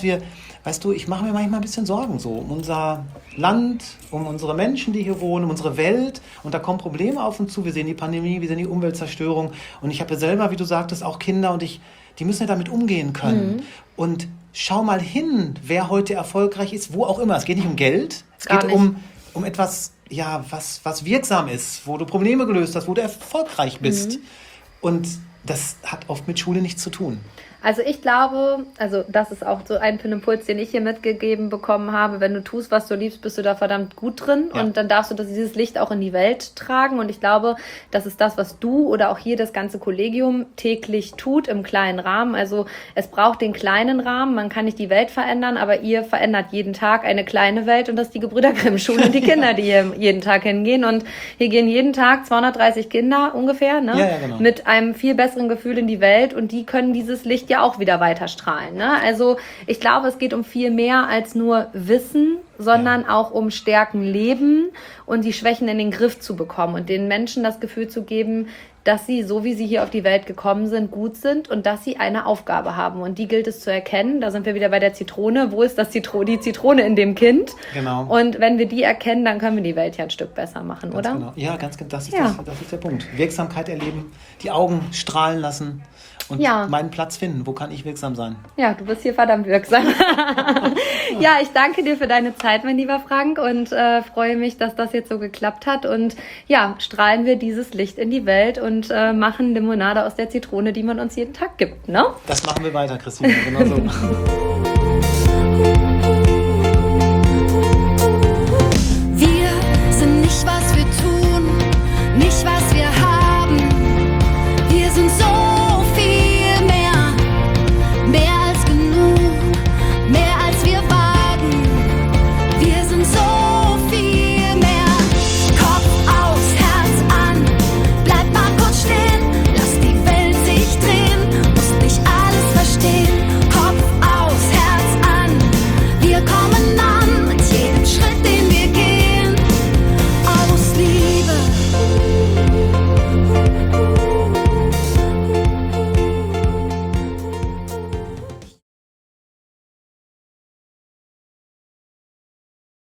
Speaker 2: ich mache mir manchmal ein bisschen Sorgen so um unser Land, um unsere Menschen, die hier wohnen, um unsere Welt. Und da kommen Probleme auf uns zu. Wir sehen die Pandemie, wir sehen die Umweltzerstörung. Und ich habe ja selber, wie du sagtest, auch Kinder und die müssen ja damit umgehen können. Und schau mal hin, wer heute erfolgreich ist, wo auch immer. Es geht nicht um Geld, es geht um etwas, was wirksam ist, wo du Probleme gelöst hast, wo du erfolgreich bist. Und das hat oft mit Schule nichts zu tun.
Speaker 3: Also ich glaube, das ist auch so ein Impuls, den ich hier mitgegeben bekommen habe. Wenn du tust, was du liebst, bist du da verdammt gut drin. Ja. Und dann darfst du dieses Licht auch in die Welt tragen. Und ich glaube, das ist das, was du oder auch hier das ganze Kollegium täglich tut im kleinen Rahmen. Also es braucht den kleinen Rahmen. Man kann nicht die Welt verändern, aber ihr verändert jeden Tag eine kleine Welt. Und das ist die Gebrüder Grimm-Schule und die Kinder, die hier jeden Tag hingehen. Und hier gehen jeden Tag 230 Kinder ungefähr, ne?
Speaker 2: Ja, genau.
Speaker 3: Mit einem viel besseren Gefühl in die Welt. Und die können dieses Licht ja auch wieder weiter strahlen. Ne? Also ich glaube, es geht um viel mehr als nur Wissen, sondern auch um Stärken leben und die Schwächen in den Griff zu bekommen und den Menschen das Gefühl zu geben, dass sie, so wie sie hier auf die Welt gekommen sind, gut sind und dass sie eine Aufgabe haben. Und die gilt es zu erkennen. Da sind wir wieder bei der Zitrone. Wo ist die Zitrone in dem Kind?
Speaker 2: Genau.
Speaker 3: Und wenn wir die erkennen, dann können wir die Welt ja ein Stück besser machen,
Speaker 2: ganz
Speaker 3: oder?
Speaker 2: Genau. Ja, ganz genau. Das ist der Punkt. Wirksamkeit erleben, die Augen strahlen lassen. Und meinen Platz finden. Wo kann ich wirksam sein? Ja,
Speaker 3: du bist hier verdammt wirksam. Ja, ich danke dir für deine Zeit, mein lieber Frank, und freue mich, dass das jetzt so geklappt hat. Und ja, strahlen wir dieses Licht in die Welt und machen Limonade aus der Zitrone, die man uns jeden Tag gibt, ne?
Speaker 2: Das machen wir weiter, Christina. Genau so.